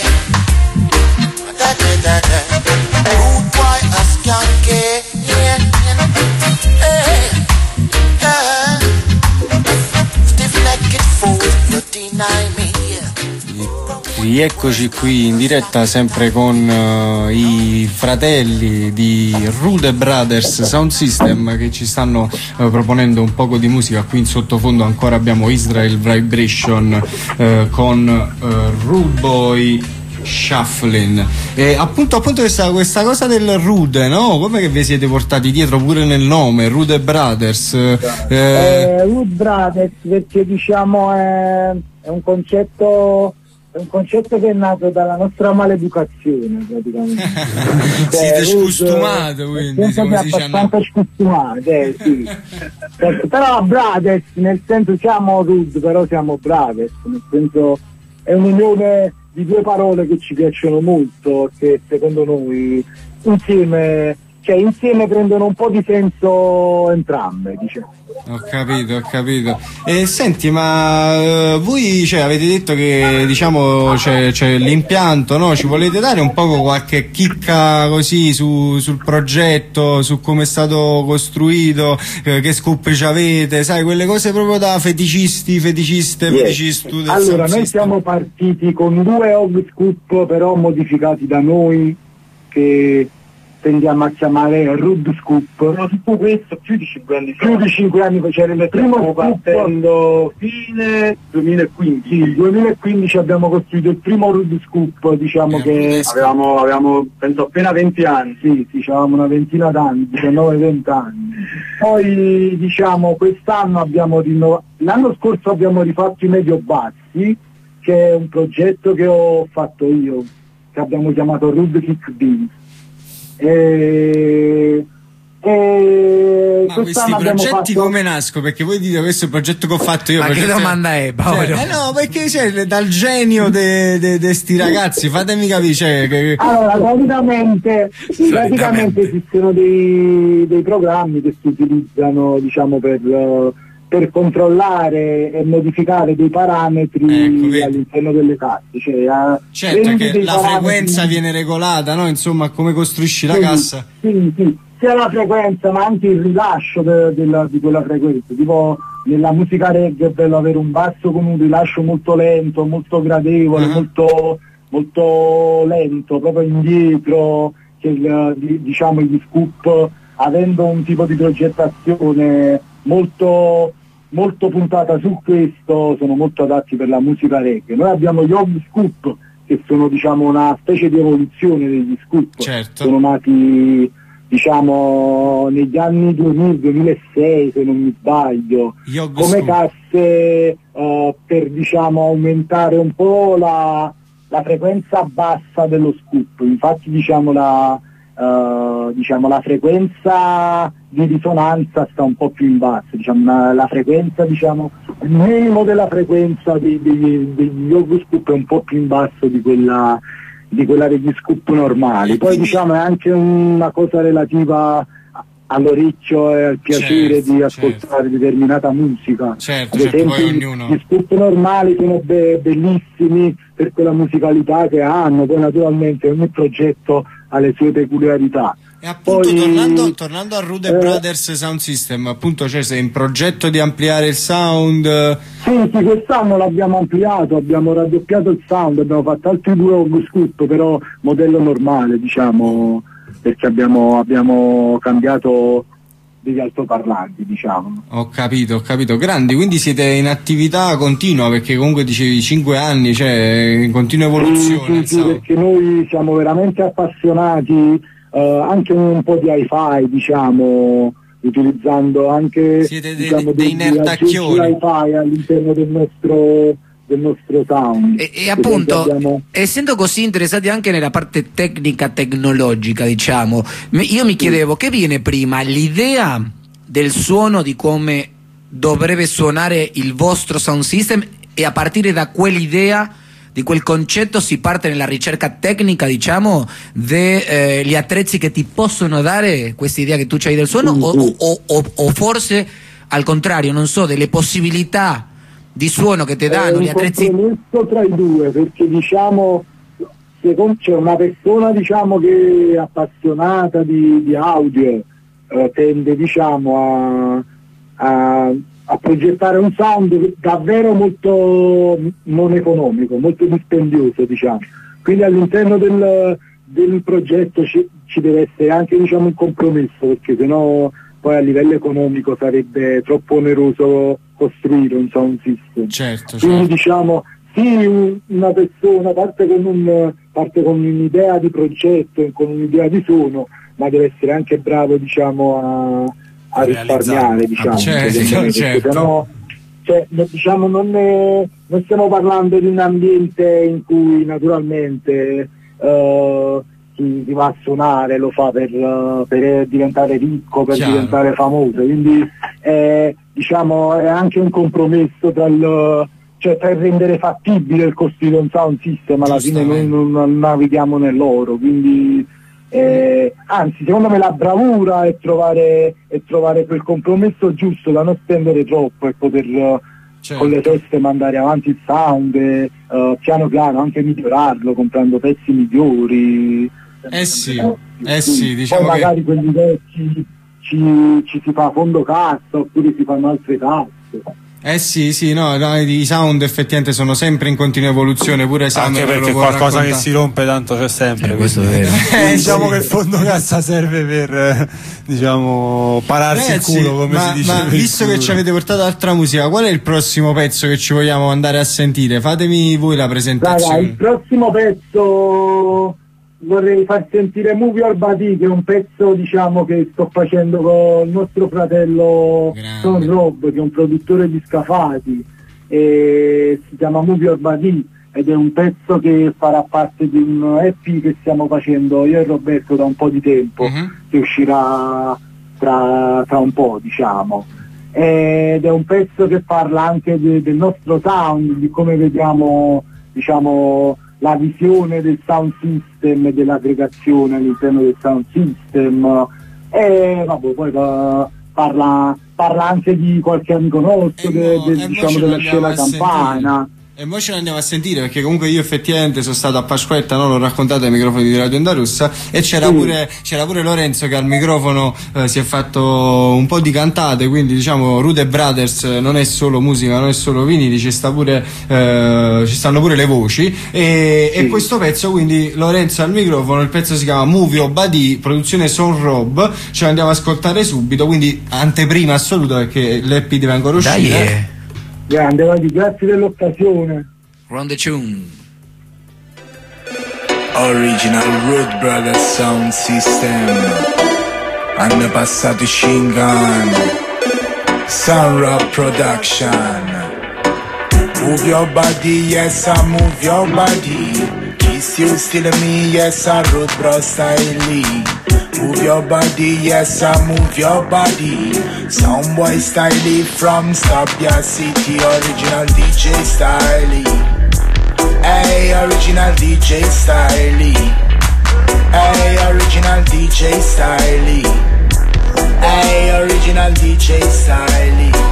da da da da. Rude boy a skanky, yeah. Hey, yeah. Stiff-necked fool, you deny me. Rieccoci qui in diretta sempre con uh, i fratelli di Rude Brothers Sound System che ci stanno uh, proponendo un poco di musica. Qui in sottofondo ancora abbiamo Israel Vibration uh, con uh, Rude Boy Shuffling. E appunto appunto questa, questa cosa del Rude, no? Come che vi siete portati dietro pure nel nome, Rude Brothers? Eh... Eh, Rude Brothers perché diciamo è, è un concetto è un concetto che è nato dalla nostra maleducazione praticamente. Siete scostumati, quindi siamo abbastanza scostumati, eh, sì. Però Brothers nel senso siamo Rude, però siamo Brothers, nel senso è un'unione di due parole che ci piacciono molto, che secondo noi insieme, cioè insieme prendono un po' di senso entrambe, diciamo. Ho capito, ho capito. E senti, ma uh, voi cioè, avete detto che diciamo c'è, c'è l'impianto, no? Ci volete dare un po' qualche chicca così su, sul progetto, su come è stato costruito, eh, che scoop ci avete, sai, quelle cose proprio da feticisti, feticiste, yes. feticisti. Allora, noi siamo partiti con due hog scoop però modificati da noi, che tendiamo a chiamare Rude Scoop. No, tutto questo più di cinque anni fa. Più di cinque anni fa c'era il primo partendo fine duemilaquindici. Sì, nel duemilaquindici abbiamo costruito il primo Rude Scoop, diciamo che avevamo, avevamo penso appena venti anni. Sì, sì, avevamo una ventina d'anni, diciannove venti anni. Poi diciamo quest'anno abbiamo rinnovato, l'anno scorso abbiamo rifatto i medio bassi, che è un progetto che ho fatto io, che abbiamo chiamato Rude Kick Beans. E, e ma questi progetti fatto... come nascono? Perché voi dite questo è il progetto che ho fatto io. Ma che domanda è, Paolo? Cioè, eh no, perché cioè, dal genio di de, de sti ragazzi, fatemi capire. Cioè, che... Allora, praticamente, praticamente esistono dei, dei programmi che si utilizzano, diciamo, per, per controllare e modificare dei parametri ecco, all'interno delle case. Cioè, certo che la parametri... frequenza viene regolata, no? Insomma, come costruisci la sì, cassa. Sì, sì. sia la frequenza ma anche il rilascio de, de, di quella frequenza. Tipo nella musica reggae è bello avere un basso con un rilascio molto lento, molto gradevole, uh-huh. molto, molto lento, proprio indietro, che il, diciamo gli scoop, avendo un tipo di progettazione molto, molto puntata su questo, sono molto adatti per la musica reggae. Noi abbiamo gli hog scoop, che sono diciamo una specie di evoluzione degli scoop, certo. sono nati diciamo negli anni duemila duemilasei se non mi sbaglio, Yoga come scoop. casse uh, per diciamo aumentare un po' la, la frequenza bassa dello scoop. Infatti diciamo la Uh, diciamo la frequenza di risonanza sta un po' più in basso, diciamo la, la frequenza, diciamo il minimo della frequenza degli, degli, degli yoga scoop è un po' più in basso di quella di quella degli scoop normali. Poi diciamo è anche una cosa relativa all'orecchio e al piacere certo, di ascoltare certo. determinata musica. Certo, ad certo, esempio poi ognuno... gli scoop normali sono be- bellissimi per quella musicalità che hanno, poi naturalmente ogni progetto ha le sue peculiarità. E appunto poi, tornando, tornando a Rude eh, Brothers Sound System, appunto cioè sei in progetto di ampliare il sound? Sì, sì, quest'anno l'abbiamo ampliato, abbiamo raddoppiato il sound, abbiamo fatto altri due hog scoop, però modello normale diciamo, perché abbiamo, abbiamo cambiato degli altoparlanti, diciamo. Ho capito, ho capito. Grandi, quindi siete in attività continua, perché comunque dicevi cinque anni, cioè in continua evoluzione. Sì, sì, sì, perché noi siamo veramente appassionati, eh, anche un po' di hi-fi, diciamo, utilizzando anche siete diciamo, dei, dei nerdacchioni hi-fi all'interno del nostro del nostro sound. E, e appunto abbiamo... essendo così interessati anche nella parte tecnica tecnologica, diciamo, io mi chiedevo che viene prima, l'idea del suono, di come dovrebbe suonare il vostro sound system, e a partire da quell'idea, di quel concetto, si parte nella ricerca tecnica, diciamo, degli eh, attrezzi che ti possono dare questa idea che tu c'hai del suono, o, o, o, o forse al contrario, non so, delle possibilità di suono che ti danno gli attrezzi? È un compromesso tra i due, perché diciamo secondo, c'è una persona diciamo che è appassionata di, di audio, eh, tende diciamo a, a, a progettare un sound davvero molto non economico, molto dispendioso, diciamo. Quindi all'interno del, del progetto ci, ci deve essere anche diciamo un compromesso, perché sennò poi a livello economico sarebbe troppo oneroso costruire un sound system. Certo, quindi certo. diciamo sì, una persona parte con, un, parte con un'idea di progetto, con un'idea di suono, ma deve essere anche bravo diciamo a, a risparmiare, diciamo, certo, certo, certo. Sennò, cioè, diciamo non, ne, non stiamo parlando di un ambiente in cui naturalmente uh, chi, chi va a suonare lo fa per, uh, per diventare ricco, per Chiaro. diventare famoso, quindi eh, diciamo è anche un compromesso tra il, cioè per rendere fattibile il costruire un sound system. Alla fine noi non, non navighiamo nell'oro, quindi eh, anzi secondo me la bravura è trovare, è trovare quel compromesso giusto da non spendere troppo e poter certo. con le teste mandare avanti il sound e uh, piano piano anche migliorarlo comprando pezzi migliori. Eh sì, eh sì, diciamo poi magari che... quelli vecchi ci, ci si fa fondo cassa oppure si fanno altre tasse. Eh sì, sì, no, no, i sound effettivamente sono sempre in continua evoluzione, pure Summer. Anche perché qualcosa raccontare. che si rompe tanto c'è sempre. Eh, questo è vero. eh, diciamo sì. che il fondo cassa serve per eh, diciamo pararsi Ragazzi, il culo, come ma, si dice. Ma visto che ci avete portato altra musica, qual è il prossimo pezzo che ci vogliamo andare a sentire? Fatemi voi la presentazione. Raga, il prossimo pezzo vorrei far sentire Move Your Body, che è un pezzo diciamo che sto facendo con il nostro fratello Son Rob, che è un produttore di Scafati, e si chiama Move Your Body ed è un pezzo che farà parte di un E P che stiamo facendo io e Roberto da un po' di tempo, uh-huh. che uscirà tra, tra un po', diciamo, ed è un pezzo che parla anche de, del nostro sound, di come vediamo diciamo la visione del sound system e dell'aggregazione all'interno del sound system, e vabbè, poi uh, parla, parla anche di qualche amico nostro, de, de, diciamo della scena campana, E poi ce l'andiamo a sentire, perché comunque io effettivamente sono stato a Pasquetta, no? L'ho raccontato ai microfoni di Radio Onda Rossa, e c'era, mm. pure, c'era pure Lorenzo che al microfono eh, si è fatto un po' di cantate, quindi diciamo Rude Brothers non è solo musica, non è solo vinili, ci sta pure eh, ci stanno pure le voci, e, sì. e questo pezzo, quindi Lorenzo al microfono, il pezzo si chiama Move Your Body, produzione Son Rob, ce l'andiamo ad ascoltare subito, quindi anteprima assoluta perché l'E P deve ancora uscire. Dai, eh. Grande, Vadi, grazie dell'occasione. Run the tune. Original Rude Brothers Sound System. Hanno passato i Shingan. Sunrock Production. Move your body, yes I move your body. Kiss you still me, yes I Rude Bro style. Move your body, yes I move your body. Soundboy style from Stabia City, original D J style. Hey, original D J style. Hey, original D J style. Hey, original D J style.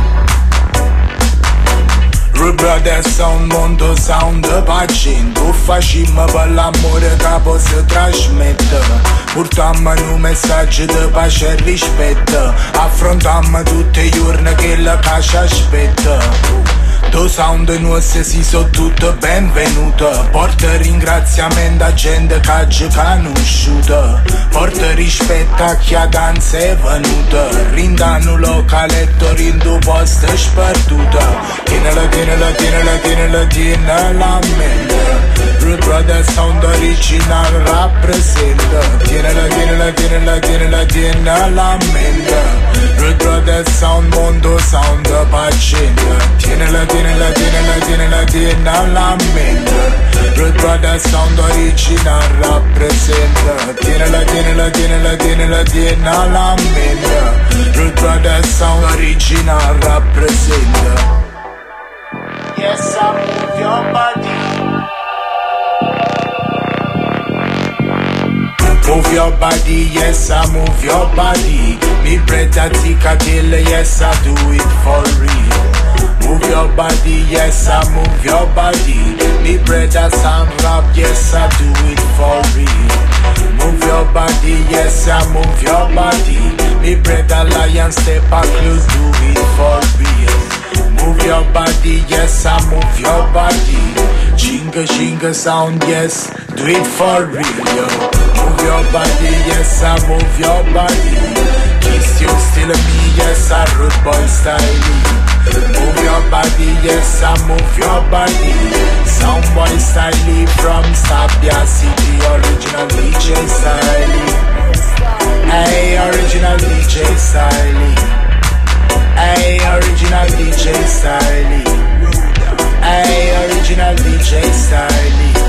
Rude Brothers sound mondo sound pagin. Tu facciamo per l'amore che posso trasmettere. Portiamo un messaggio di pace e rispetto. Affrontiamo tutti i giorni che la casa aspetta. Tu sound nostro si sono tutto benvenuto. Porta ringraziamento a gente che ci conosciuta. Porta rispetto a chi a danza è venuta. Rindano localetto, rindo posto sperduto. Tienela, tienela, tienela, tienela, tienela a mente. Rude Brothers sound original rappresenta. Tienela, tienela, tienela, tienela, tienela a mente. Rude Brothers sound mondo sound pacenta. Tienela, tienela, tienela, tienela, tienela a mente. Rude Brothers sound original rappresenta. Tienela, tienela, tienela, tienela, tienela a mente. Rude Brothers sound original rappresenta. Yes, I move your body. Move your body, yes I move your body. Me bread a tika till, yes I do it for real. Move your body, yes I move your body. Me bread a sound rap, yes I do it for real. Move your body, yes I move your body. Me bread a lion step a close, do it for real. Move your body, yes I move your body. Chinga chinga sound, yes, do it for real, yo. Move your body, yes I move your body. Kiss you still me, yes I Rude Boy style. Move your body, yes I move your body. Soundboy style from Stabia City, original D J style. Hey, original D J style. Hey, original D J style. Hey, original D J style.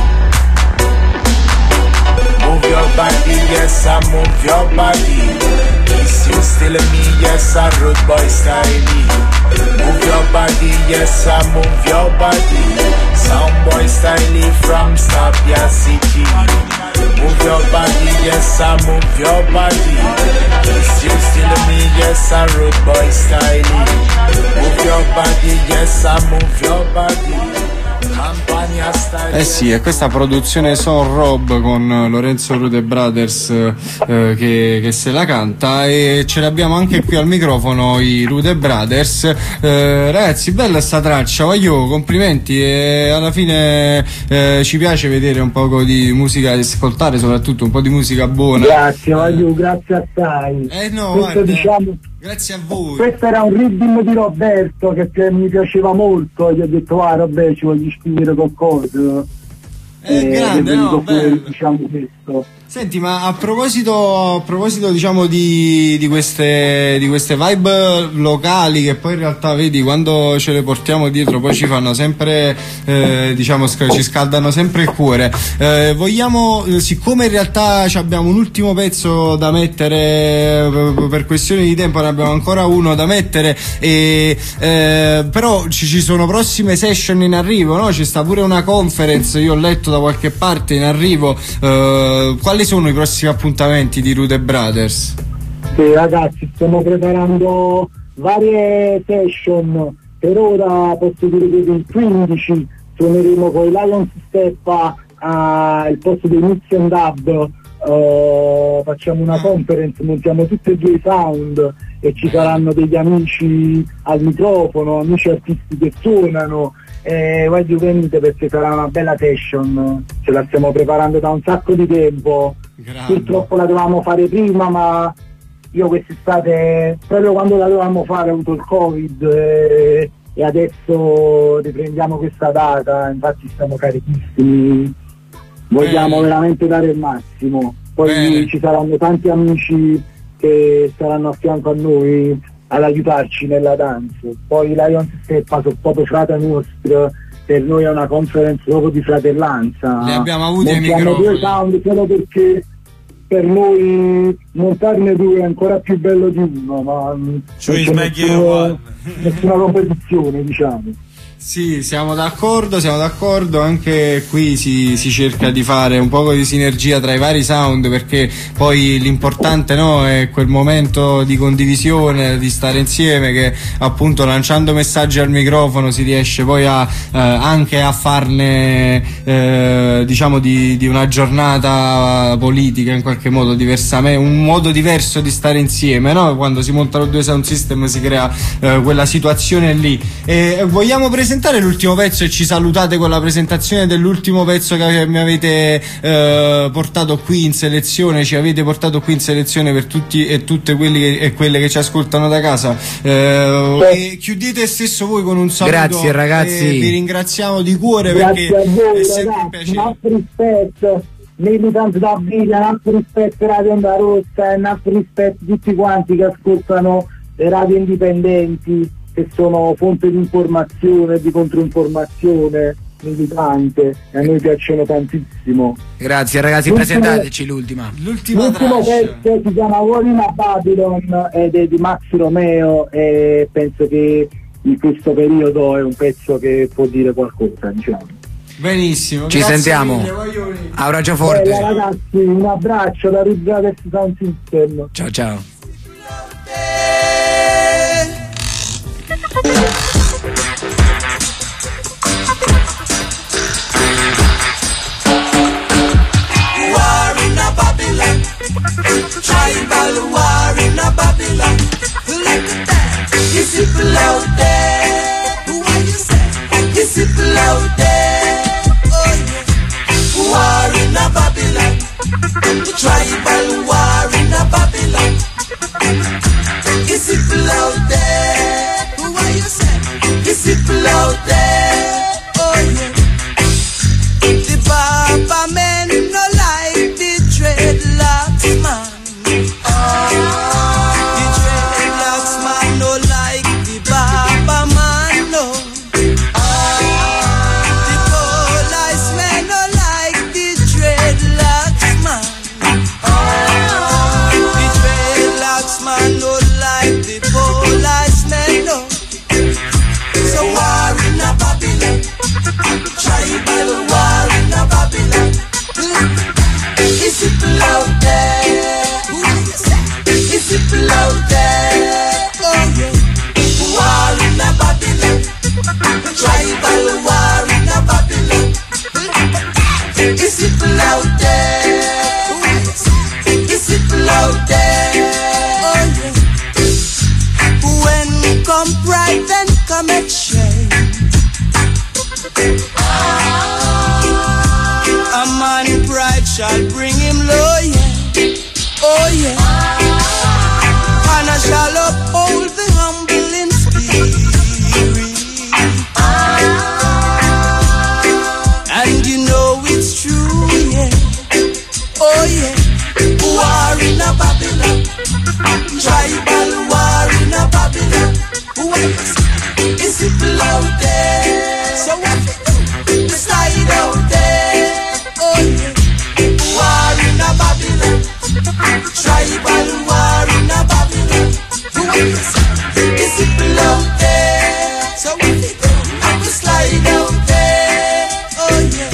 Move your body, yes I move your body. Kiss you still me, yes I Rude Boy style. Move your body, yes I move your body. Soundboy style from Stabia City. Move your body, yes I move your body. Kiss you still me, yes I Rude Boy style. Move your body, yes I move your body. Eh sì, è questa produzione Son Rob con Lorenzo Rude Brothers eh, che, che se la canta, e ce l'abbiamo anche qui al microfono i Rude Brothers. Eh, ragazzi, bella sta traccia, voglio complimenti, e alla fine eh, ci piace vedere un po' di musica, ascoltare soprattutto un po' di musica buona. Grazie, voglio, grazie a te. Eh no, questo, guarda, diciamo, grazie a voi. Questo era un rhythm di Roberto che, che mi piaceva molto, e gli ho detto ah Roberto, ci voglio scrivere qualcosa. È eh, grande, no? Fuori, diciamo questo. Senti, ma a proposito, a proposito diciamo di, di queste di queste vibe locali, che poi in realtà vedi quando ce le portiamo dietro poi ci fanno sempre eh, diciamo ci scaldano sempre il cuore, eh, vogliamo, siccome in realtà abbiamo un ultimo pezzo da mettere, per questioni di tempo ne abbiamo ancora uno da mettere, e eh, però ci, ci sono prossime session in arrivo, no? Ci sta pure una conference, io ho letto da qualche parte in arrivo. eh, quali sono i prossimi appuntamenti di Rude Brothers? Sì, ragazzi, stiamo preparando varie session. Per ora posso dire che il quindici suoneremo con i Lions Steppa al posto dei Mix and Dub. Uh, facciamo una conference, montiamo tutti e due i sound e ci saranno degli amici al microfono, amici artisti che suonano, e voglio venite perché sarà una bella session, ce la stiamo preparando da un sacco di tempo. Grande. Purtroppo la dovevamo fare prima, ma io quest'estate, proprio quando la dovevamo fare, ho avuto il Covid e, e adesso riprendiamo questa data, infatti siamo carichissimi. Vogliamo Bene. veramente dare il massimo. Poi Bene. ci saranno tanti amici che saranno a fianco a noi ad aiutarci nella danza. Poi i Lions Steppa sono proprio frate nostri, per noi è una conference proprio di fratellanza. Ne abbiamo avuti ai microfoni. due sound solo perché per noi montarne due è ancora più bello di uno, ma cioè, non c'è nessuna, nessuna competizione, diciamo. Sì, siamo d'accordo, siamo d'accordo, anche qui si, si cerca di fare un po' di sinergia tra i vari sound, perché poi l'importante, no, è quel momento di condivisione, di stare insieme, che appunto lanciando messaggi al microfono si riesce poi a, eh, anche a farne eh, diciamo di, di una giornata politica in qualche modo diversamente, un modo diverso di stare insieme, no? Quando si montano due sound system si crea eh, quella situazione lì. E vogliamo presentare l'ultimo pezzo e ci salutate con la presentazione dell'ultimo pezzo che mi avete eh, portato qui in selezione, ci avete portato qui in selezione per tutti e tutte quelli che, e quelle che ci ascoltano da casa. Eh, e chiudete stesso voi con un saluto. Grazie ragazzi, vi ringraziamo di cuore. Grazie perché a voi, è sempre un ragazzi, piacere. un altro rispetto, militanti da Villa, un altro rispetto Radio Onda Rossa e un altro rispetto tutti quanti che ascoltano le radio indipendenti, che sono fonte di informazione, di controinformazione militante, e a noi piacciono tantissimo. Grazie ragazzi, l'ultimo, presentateci l'ultima. L'ultima L'ultimo pezzo si chiama Warring a Babylon ed è di Max Romeo, e penso che in questo periodo è un pezzo che può dire qualcosa, diciamo. Benissimo, ci sentiamo. Mille, abbraccio forte. Bella, ragazzi, un abbraccio da Ruggades Sound System. Ciao ciao. War in a Babylon, tribal war in a Babylon. Look at that, you people out there. What you say? You people out there. Oh yeah. War in a Babylon, tribal war in a Babylon. You people out there. What you say? You people out there. Oh yeah. The Baba men no like the dreadlocks man. Oh, the dreadlocks man no like the Baba man no. Oh, the police men no like the dreadlocks man. Oh, the dreadlocks man no like the police men no. So war in a Babylon, tribal war in a Babylon. Is people out there? Is people out there? Oh yeah. War in a Babylon, tribal war in a Babylon. Is people out there? Is people out there? Oh yeah. When come pride and come exchange. A man pride shall bring him low, yeah. Oh yeah. And I shall uphold the humble in spirit. And you know it's true, yeah. Oh yeah. War in a Babylon, tribal war in a Babylon. Is people out there? So what you do? Slide out there. Oh yeah. War in a Babylon, tribal war in a Babylon. Is people out there? So what you do? I'm a slide out there. Oh yeah.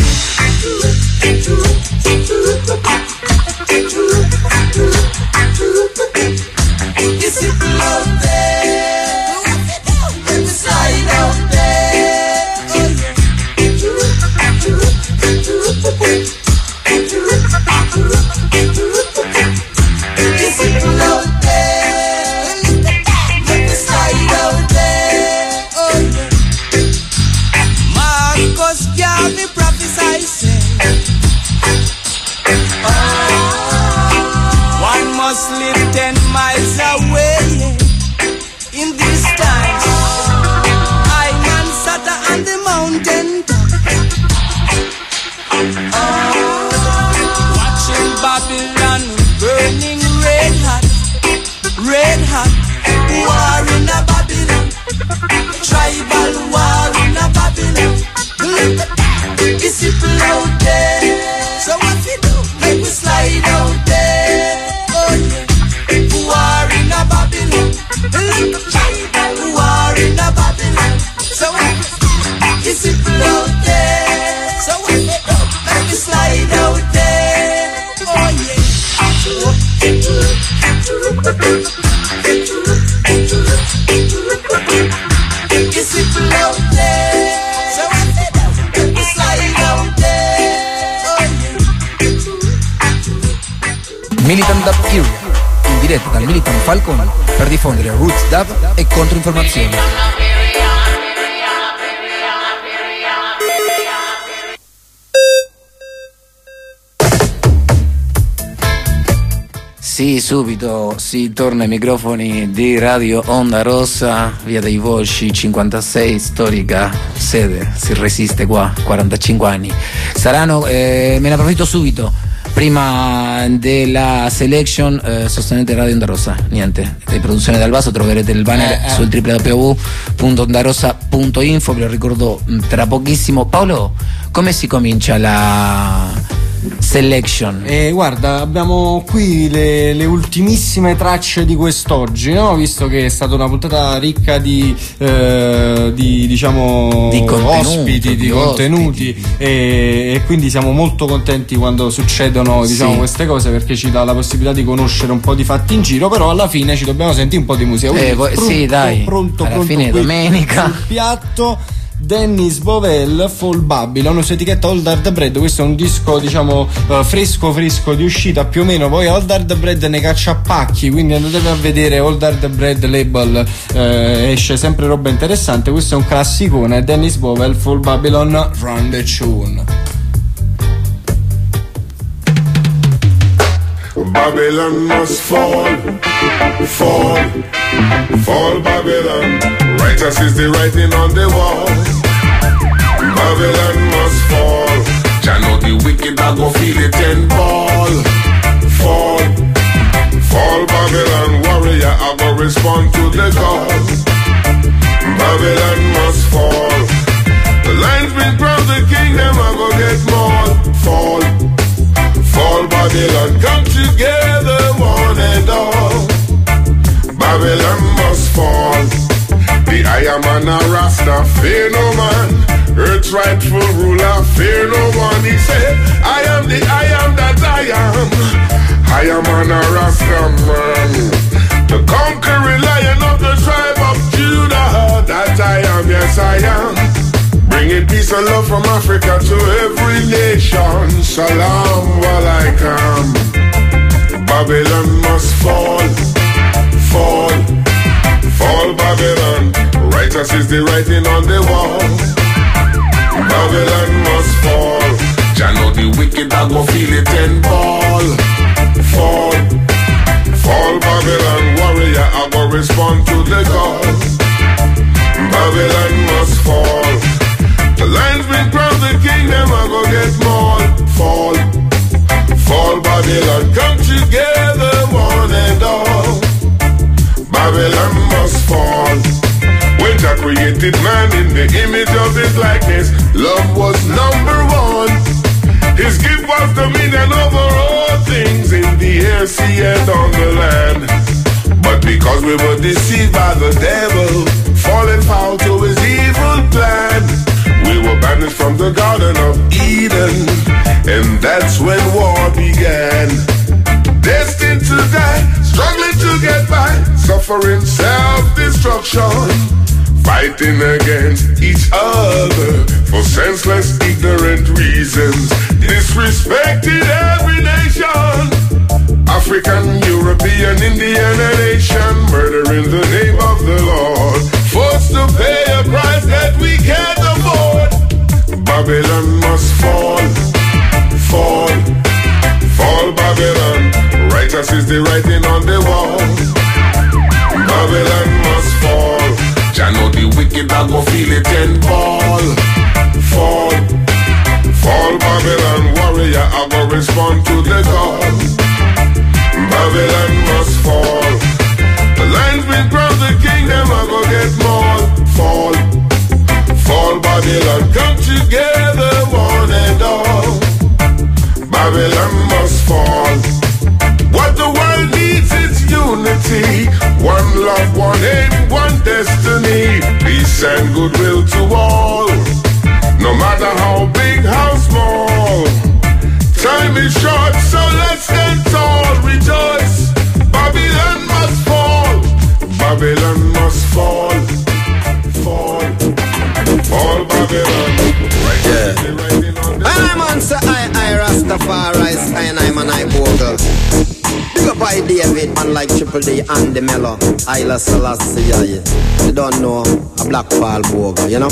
Is people out there? Slide out there, oh yeah. Militant Dub Area, in diretta dal Militant Falcon per diffondere roots dub e controinformazioni. Sì, subito si torna ai microfoni di Radio Onda Rossa, via dei Volsci cinquantasei, storica sede, si resiste qua, quarantacinque anni. Saranno, eh, me ne approfitto subito, prima della selection, eh, sostenete Radio Onda Rossa, niente, di produzione dal basso, troverete il banner eh, eh. sul w w w punto ondarossa punto info, ve lo ricordo tra pochissimo. Paolo, come si comincia la selection? Eh, guarda, abbiamo qui le, le ultimissime tracce di quest'oggi, no? Visto che è stata una puntata ricca di, eh, di diciamo di ospiti, di, di contenuti ospiti. E, e quindi siamo molto contenti quando succedono, diciamo, sì, queste cose, perché ci dà la possibilità di conoscere un po' di fatti in giro, però alla fine ci dobbiamo sentire un po' di musica. Eh, poi, pronto, sì, dai, pronto, alla pronto, fine qui, domenica sul piatto Dennis Bovell, Fall Babylon, su etichetta Old Hard Bread. Questo è un disco, diciamo, uh, fresco fresco di uscita più o meno. Poi Old Hard Bread ne caccia a pacchi, quindi andatevi a vedere Old Hard Bread label, uh, esce sempre roba interessante. Questo è un classicone, Dennis Bovell, Fall Babylon, Run the Tune. Babylon must fall, fall, fall Babylon. Righteous is the writing on the wall. Babylon must fall. Jah know the wicked a go feel it and fall, fall, fall Babylon. Warrior a go respond to the call. Babylon must fall. The lines been crossed, the kingdom a go get more. Fall, fall Babylon. Come together one and all. Babylon must fall. The I am an a Rasta, fear no man. Earth's rightful ruler, fear no one. He said, I am the I am that I am. I am an a Rasta man. The conquering lion of the tribe of Judah. That I am, yes I am. Bringing peace and love from Africa to every nation. Salam alaikum. Babylon must fall, fall, fall Babylon. Righteous is the writing on the wall. Babylon must fall. Jah know the wicked a go feel it and fall, fall, fall Babylon. Warrior a go respond to the call. Babylon must fall. The lines been crossed, the kingdom a go get more. Fall, fall Babylon. Come together one and all. Babylon must fall. When Jah created man in the image of his likeness, love was number one. His gift was dominion over all things in the air, sea and on the land. But because we were deceived by the devil, falling foul to his evil plan, we were banished from the Garden of Eden, and that's when war began. Destined to die, struggling to get by, suffering self-destruction, fighting against each other for senseless, ignorant reasons, disrespected every nation, African, European, Indian, and Asian, murdering the name of the Lord, forced to pay a price that we can't afford. Babylon must fall, fall, fall Babylon. Righteous is the writing on the wall. Babylon must fall. Jah know the wicked a go feel it and fall, fall, fall Babylon. Warrior a go respond to the call. Babylon must fall. The lines been crossed, the kingdom a go get more. Fall, fall Babylon. Come together one and all. Babylon must fall. What the world needs is unity. One love, one aim, one destiny. Peace and goodwill to all. No matter how big, how small. Time is short, so let's stand tall. Rejoice. Babylon must fall. Babylon must fall. Fall. Fall Babylon. Right, yeah. I'm on, sir, I, I, Rastafari, and I'm an I, Bogle. David, man like Triple D and the Mellow. Isla Selassie, yeah, yeah. You don't know a Black Paul Bogle, you know?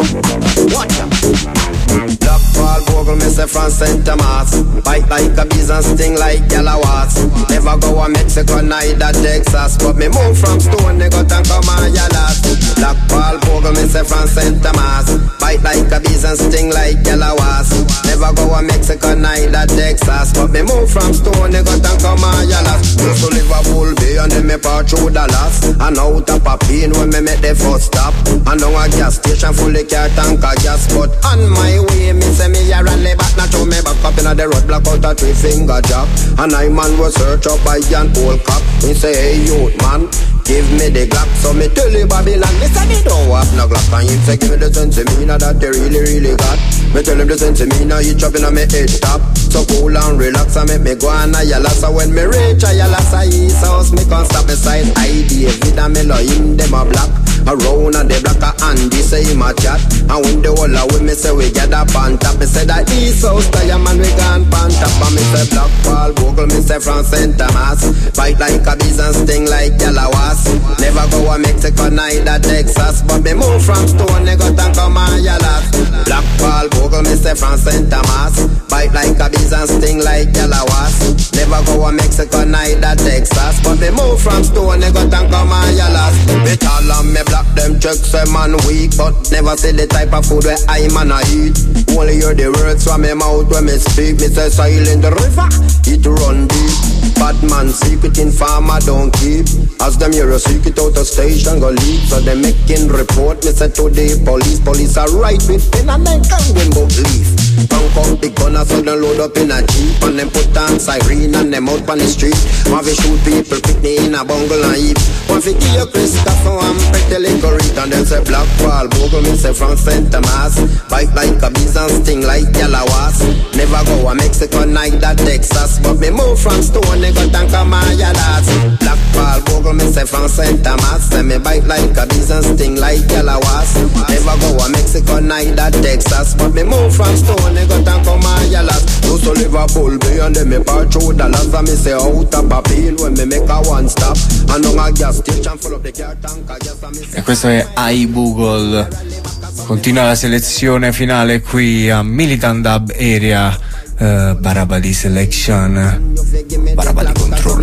Watch out. Black Paul Bogle, me say from Saint Thomas. Bite like a bees and sting like Galawas. Never go to Mexico, neither Texas. But me move from Stone, they got and come on Yalas. Black Paul Bogle, me say from Saint Thomas. Bite like a bees and sting like Galawas. Never go to Mexico, neither Texas. But me move from Stone, they got and come on Yalas. Used to Liverpool Bay and then me part through Dallas. And out of Papine when me make the first stop. And down a gas station full of car tank of gas. But on my way, me say me a rally back. Not to me back up in the road block out a three finger jack. And I man was search up by an old cop. He say, hey youth man, give me the Glock. So me tell you Babylon, me say me don't have no Glock. And him say give me the sensimina that they really really got. Me tell him the sensimina he chopping on me head top. So cool and relax and make me go on a yalla. So when me reach a yalla say his house, me can't stop beside I David and me love him them a black. Around and the black and Andy say him a chat. And when the whole of we me say we get up on top. Me say that his house tire man we gone pan top. And me say Black Paul Bogle, me say from Saint Thomas. Bite like a bees and sting like Galawas. Never go to Mexico, neither Texas. But me move from Stone, they got and come on Yalas. Black Paul Bogle, me say from Saint Thomas. Bite like a bees and sting like Galawas. Never go to Mexico, neither Texas. But me move from Stone, they got and come on Yalas. Me tall and me black, them checks say man weak. But never see the type of food where I man a eat. Only hear the words from me mouth when me speak. Me say sail in the river, it run deep. Bad man secret in farmer don't keep. As them hear a secret out of station go leak. So they making report, me say to the police. Police are right with pen and then can win both leaf. Punk out the gun so they load up in a jeep. And them put on siren and them out on the street. Want to shoot people, picnic in a bungle and heap. Want to kill Christopher and pretty little read. And them say Black Paul Bogle, me say from Saint Thomas. Bite like a bees and sting like Galawas. Never go to Mexico, neither Texas. But me move from Stone, they got and come on Yalas. Black Paul Bogle, me say from Saint Thomas. Say me bite like a bees and sting like Galawas. Never go to Mexico, neither Texas. But me move from Stone, they got and come on Yalas. Used to Liverpool Bay and then me part through Dallas. And me say out of Papine when me make a one stop. And on a gas station full of the car tank. E questo è iBoogle. Continua la selezione finale qui a Militant Dub Area. uh, Barabali Selection. Barabali controlla.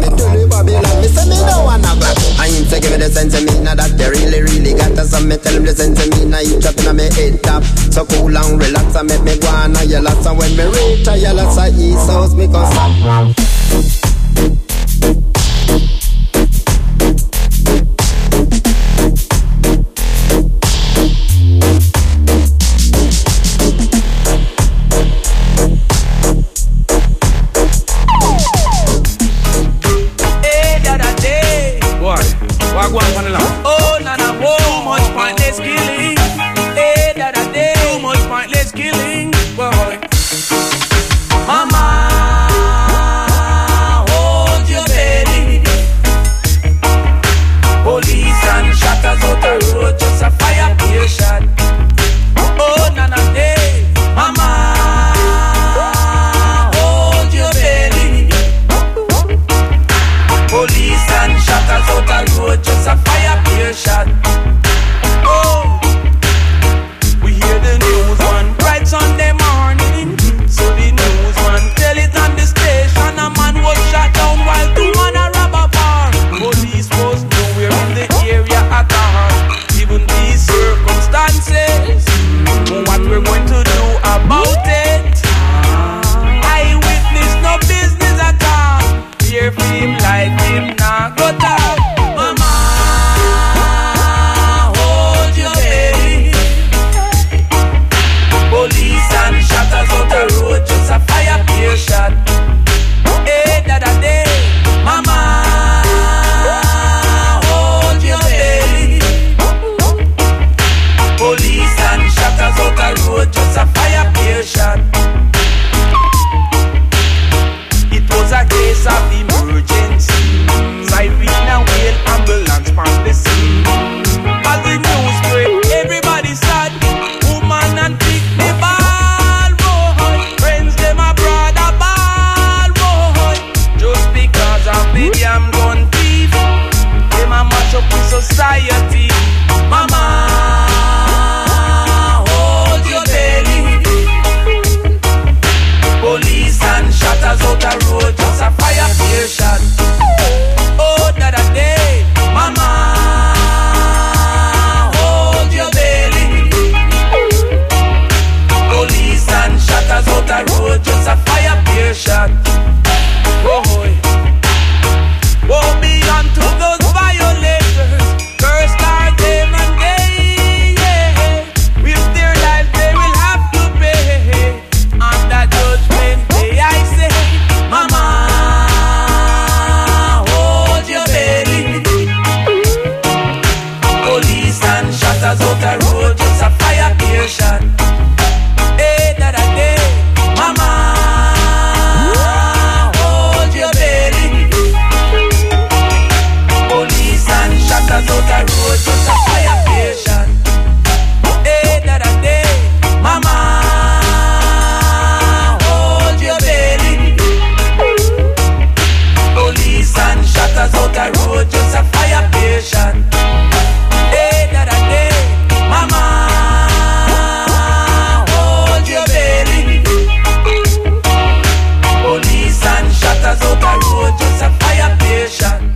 I ain't taking me the sense of me now that they really, really got us. And me tell him the sense of me now you dropping on me head top. So cool and relax and make me go on a yellow. So when me reach a yellow, so east house me can stop. Oh, na na, whoa, too much pointless killing. Hey, da da day, too much pointless killing. Boy, mama, shatters out the road, just a fire patient. Hey, that a day, mama, hold your belly. Police and shatters out the road, just a fire patient. Hey, that a day, mama, hold your belly. Police and shatters out the road, just a fire patient. Hey, that a day, mama, hold your belly. Police and shatters out the road, just a fire patient.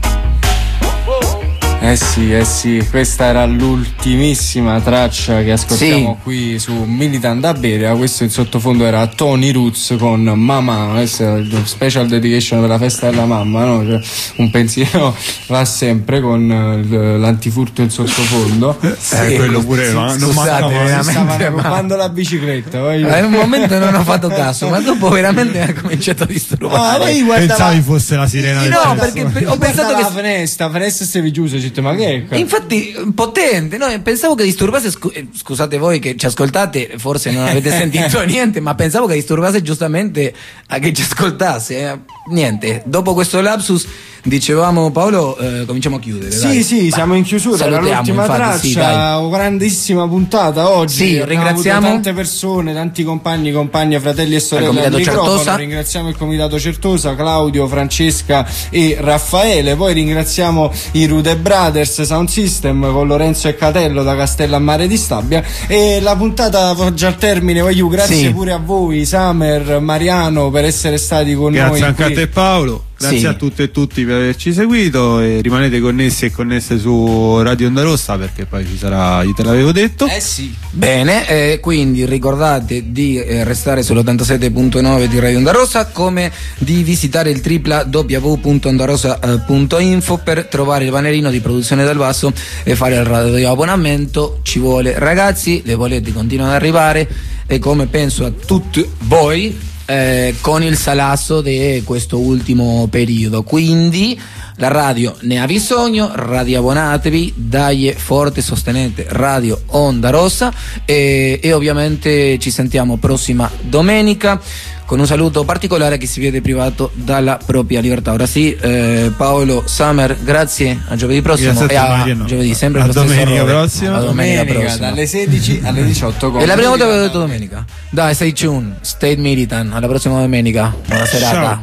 Eh sì, eh sì, questa era l'ultimissima traccia che ascoltiamo sì. qui su Militant da Bere. Questo in sottofondo era Tony Roots con Mamma, questo è il special dedication per la festa della mamma, no? Cioè, un pensiero va sempre con l'antifurto in sottofondo. Sì, eh, quello pure no, non scusate, stavano rubando la bicicletta. In un momento non ho fatto caso, ma dopo veramente ha cominciato a disturbare. Ah, guardava... Pensavi fosse la sirena. No, perché ho pensato che la finestra, la finestra stavi chiusa, ma che è? Infatti potente, no? Pensavo che disturbasse, scusate voi che ci ascoltate, forse non avete sentito niente, ma pensavo che disturbasse giustamente a chi ci ascoltasse. Eh, niente, dopo questo lapsus dicevamo Paolo, eh, cominciamo a chiudere. Sì, dai. sì, bah, siamo in chiusura, era l'ultima infatti, traccia, sì, grandissima puntata oggi. Sì, abbiamo ringraziamo tante persone, tanti compagni, compagne, fratelli e sorelle al microfono. Ringraziamo il Comitato Certosa, Claudio, Francesca e Raffaele. Poi ringraziamo i Rude Brothers Sound System con Lorenzo e Catello da Castellammare di Stabia. E la puntata già al termine, voglio grazie sì. pure a voi, Samer, Mariano, per essere stati con grazie noi. Grazie anche qui. A te Paolo. Grazie sì. a tutte e tutti per averci seguito e rimanete connessi e connesse su Radio Onda Rossa perché poi ci sarà, io te l'avevo detto. Eh sì. Bene, eh, quindi ricordate di eh, restare sull'ottantasette punto nove di Radio Onda Rossa, come di visitare il w w w punto ondarossa punto info per trovare il panerino di Produzione dal Basso e fare il radio abbonamento. Ci vuole, ragazzi, le bollette continuano ad arrivare e come penso a tutti voi Eh, con il salasso di questo ultimo periodo, quindi la radio ne ha bisogno, radio abbonatevi, dai forte, sostenete Radio Onda Rossa e, e ovviamente ci sentiamo prossima domenica con un saluto particolare che si vede privato dalla propria libertà. Ora sì, eh, Paolo, Summer, grazie, a giovedì prossimo e a Mariano. Giovedì sempre a lo domenica prossima. A domenica, domenica prossima dalle sedici alle diciotto. È la prima volta che ho detto domenica. Dai, stay tuned, stay militant, alla prossima domenica. Buona serata.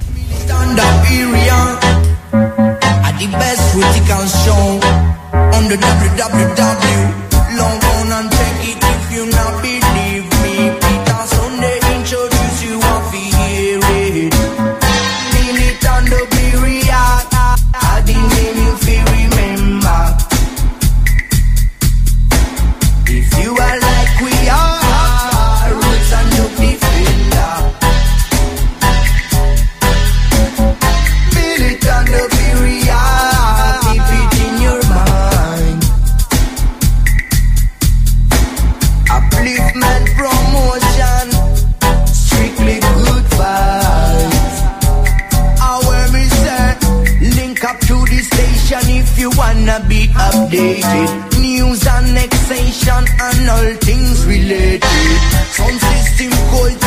Be updated, news, annexation, and all things related. Sound system, culture.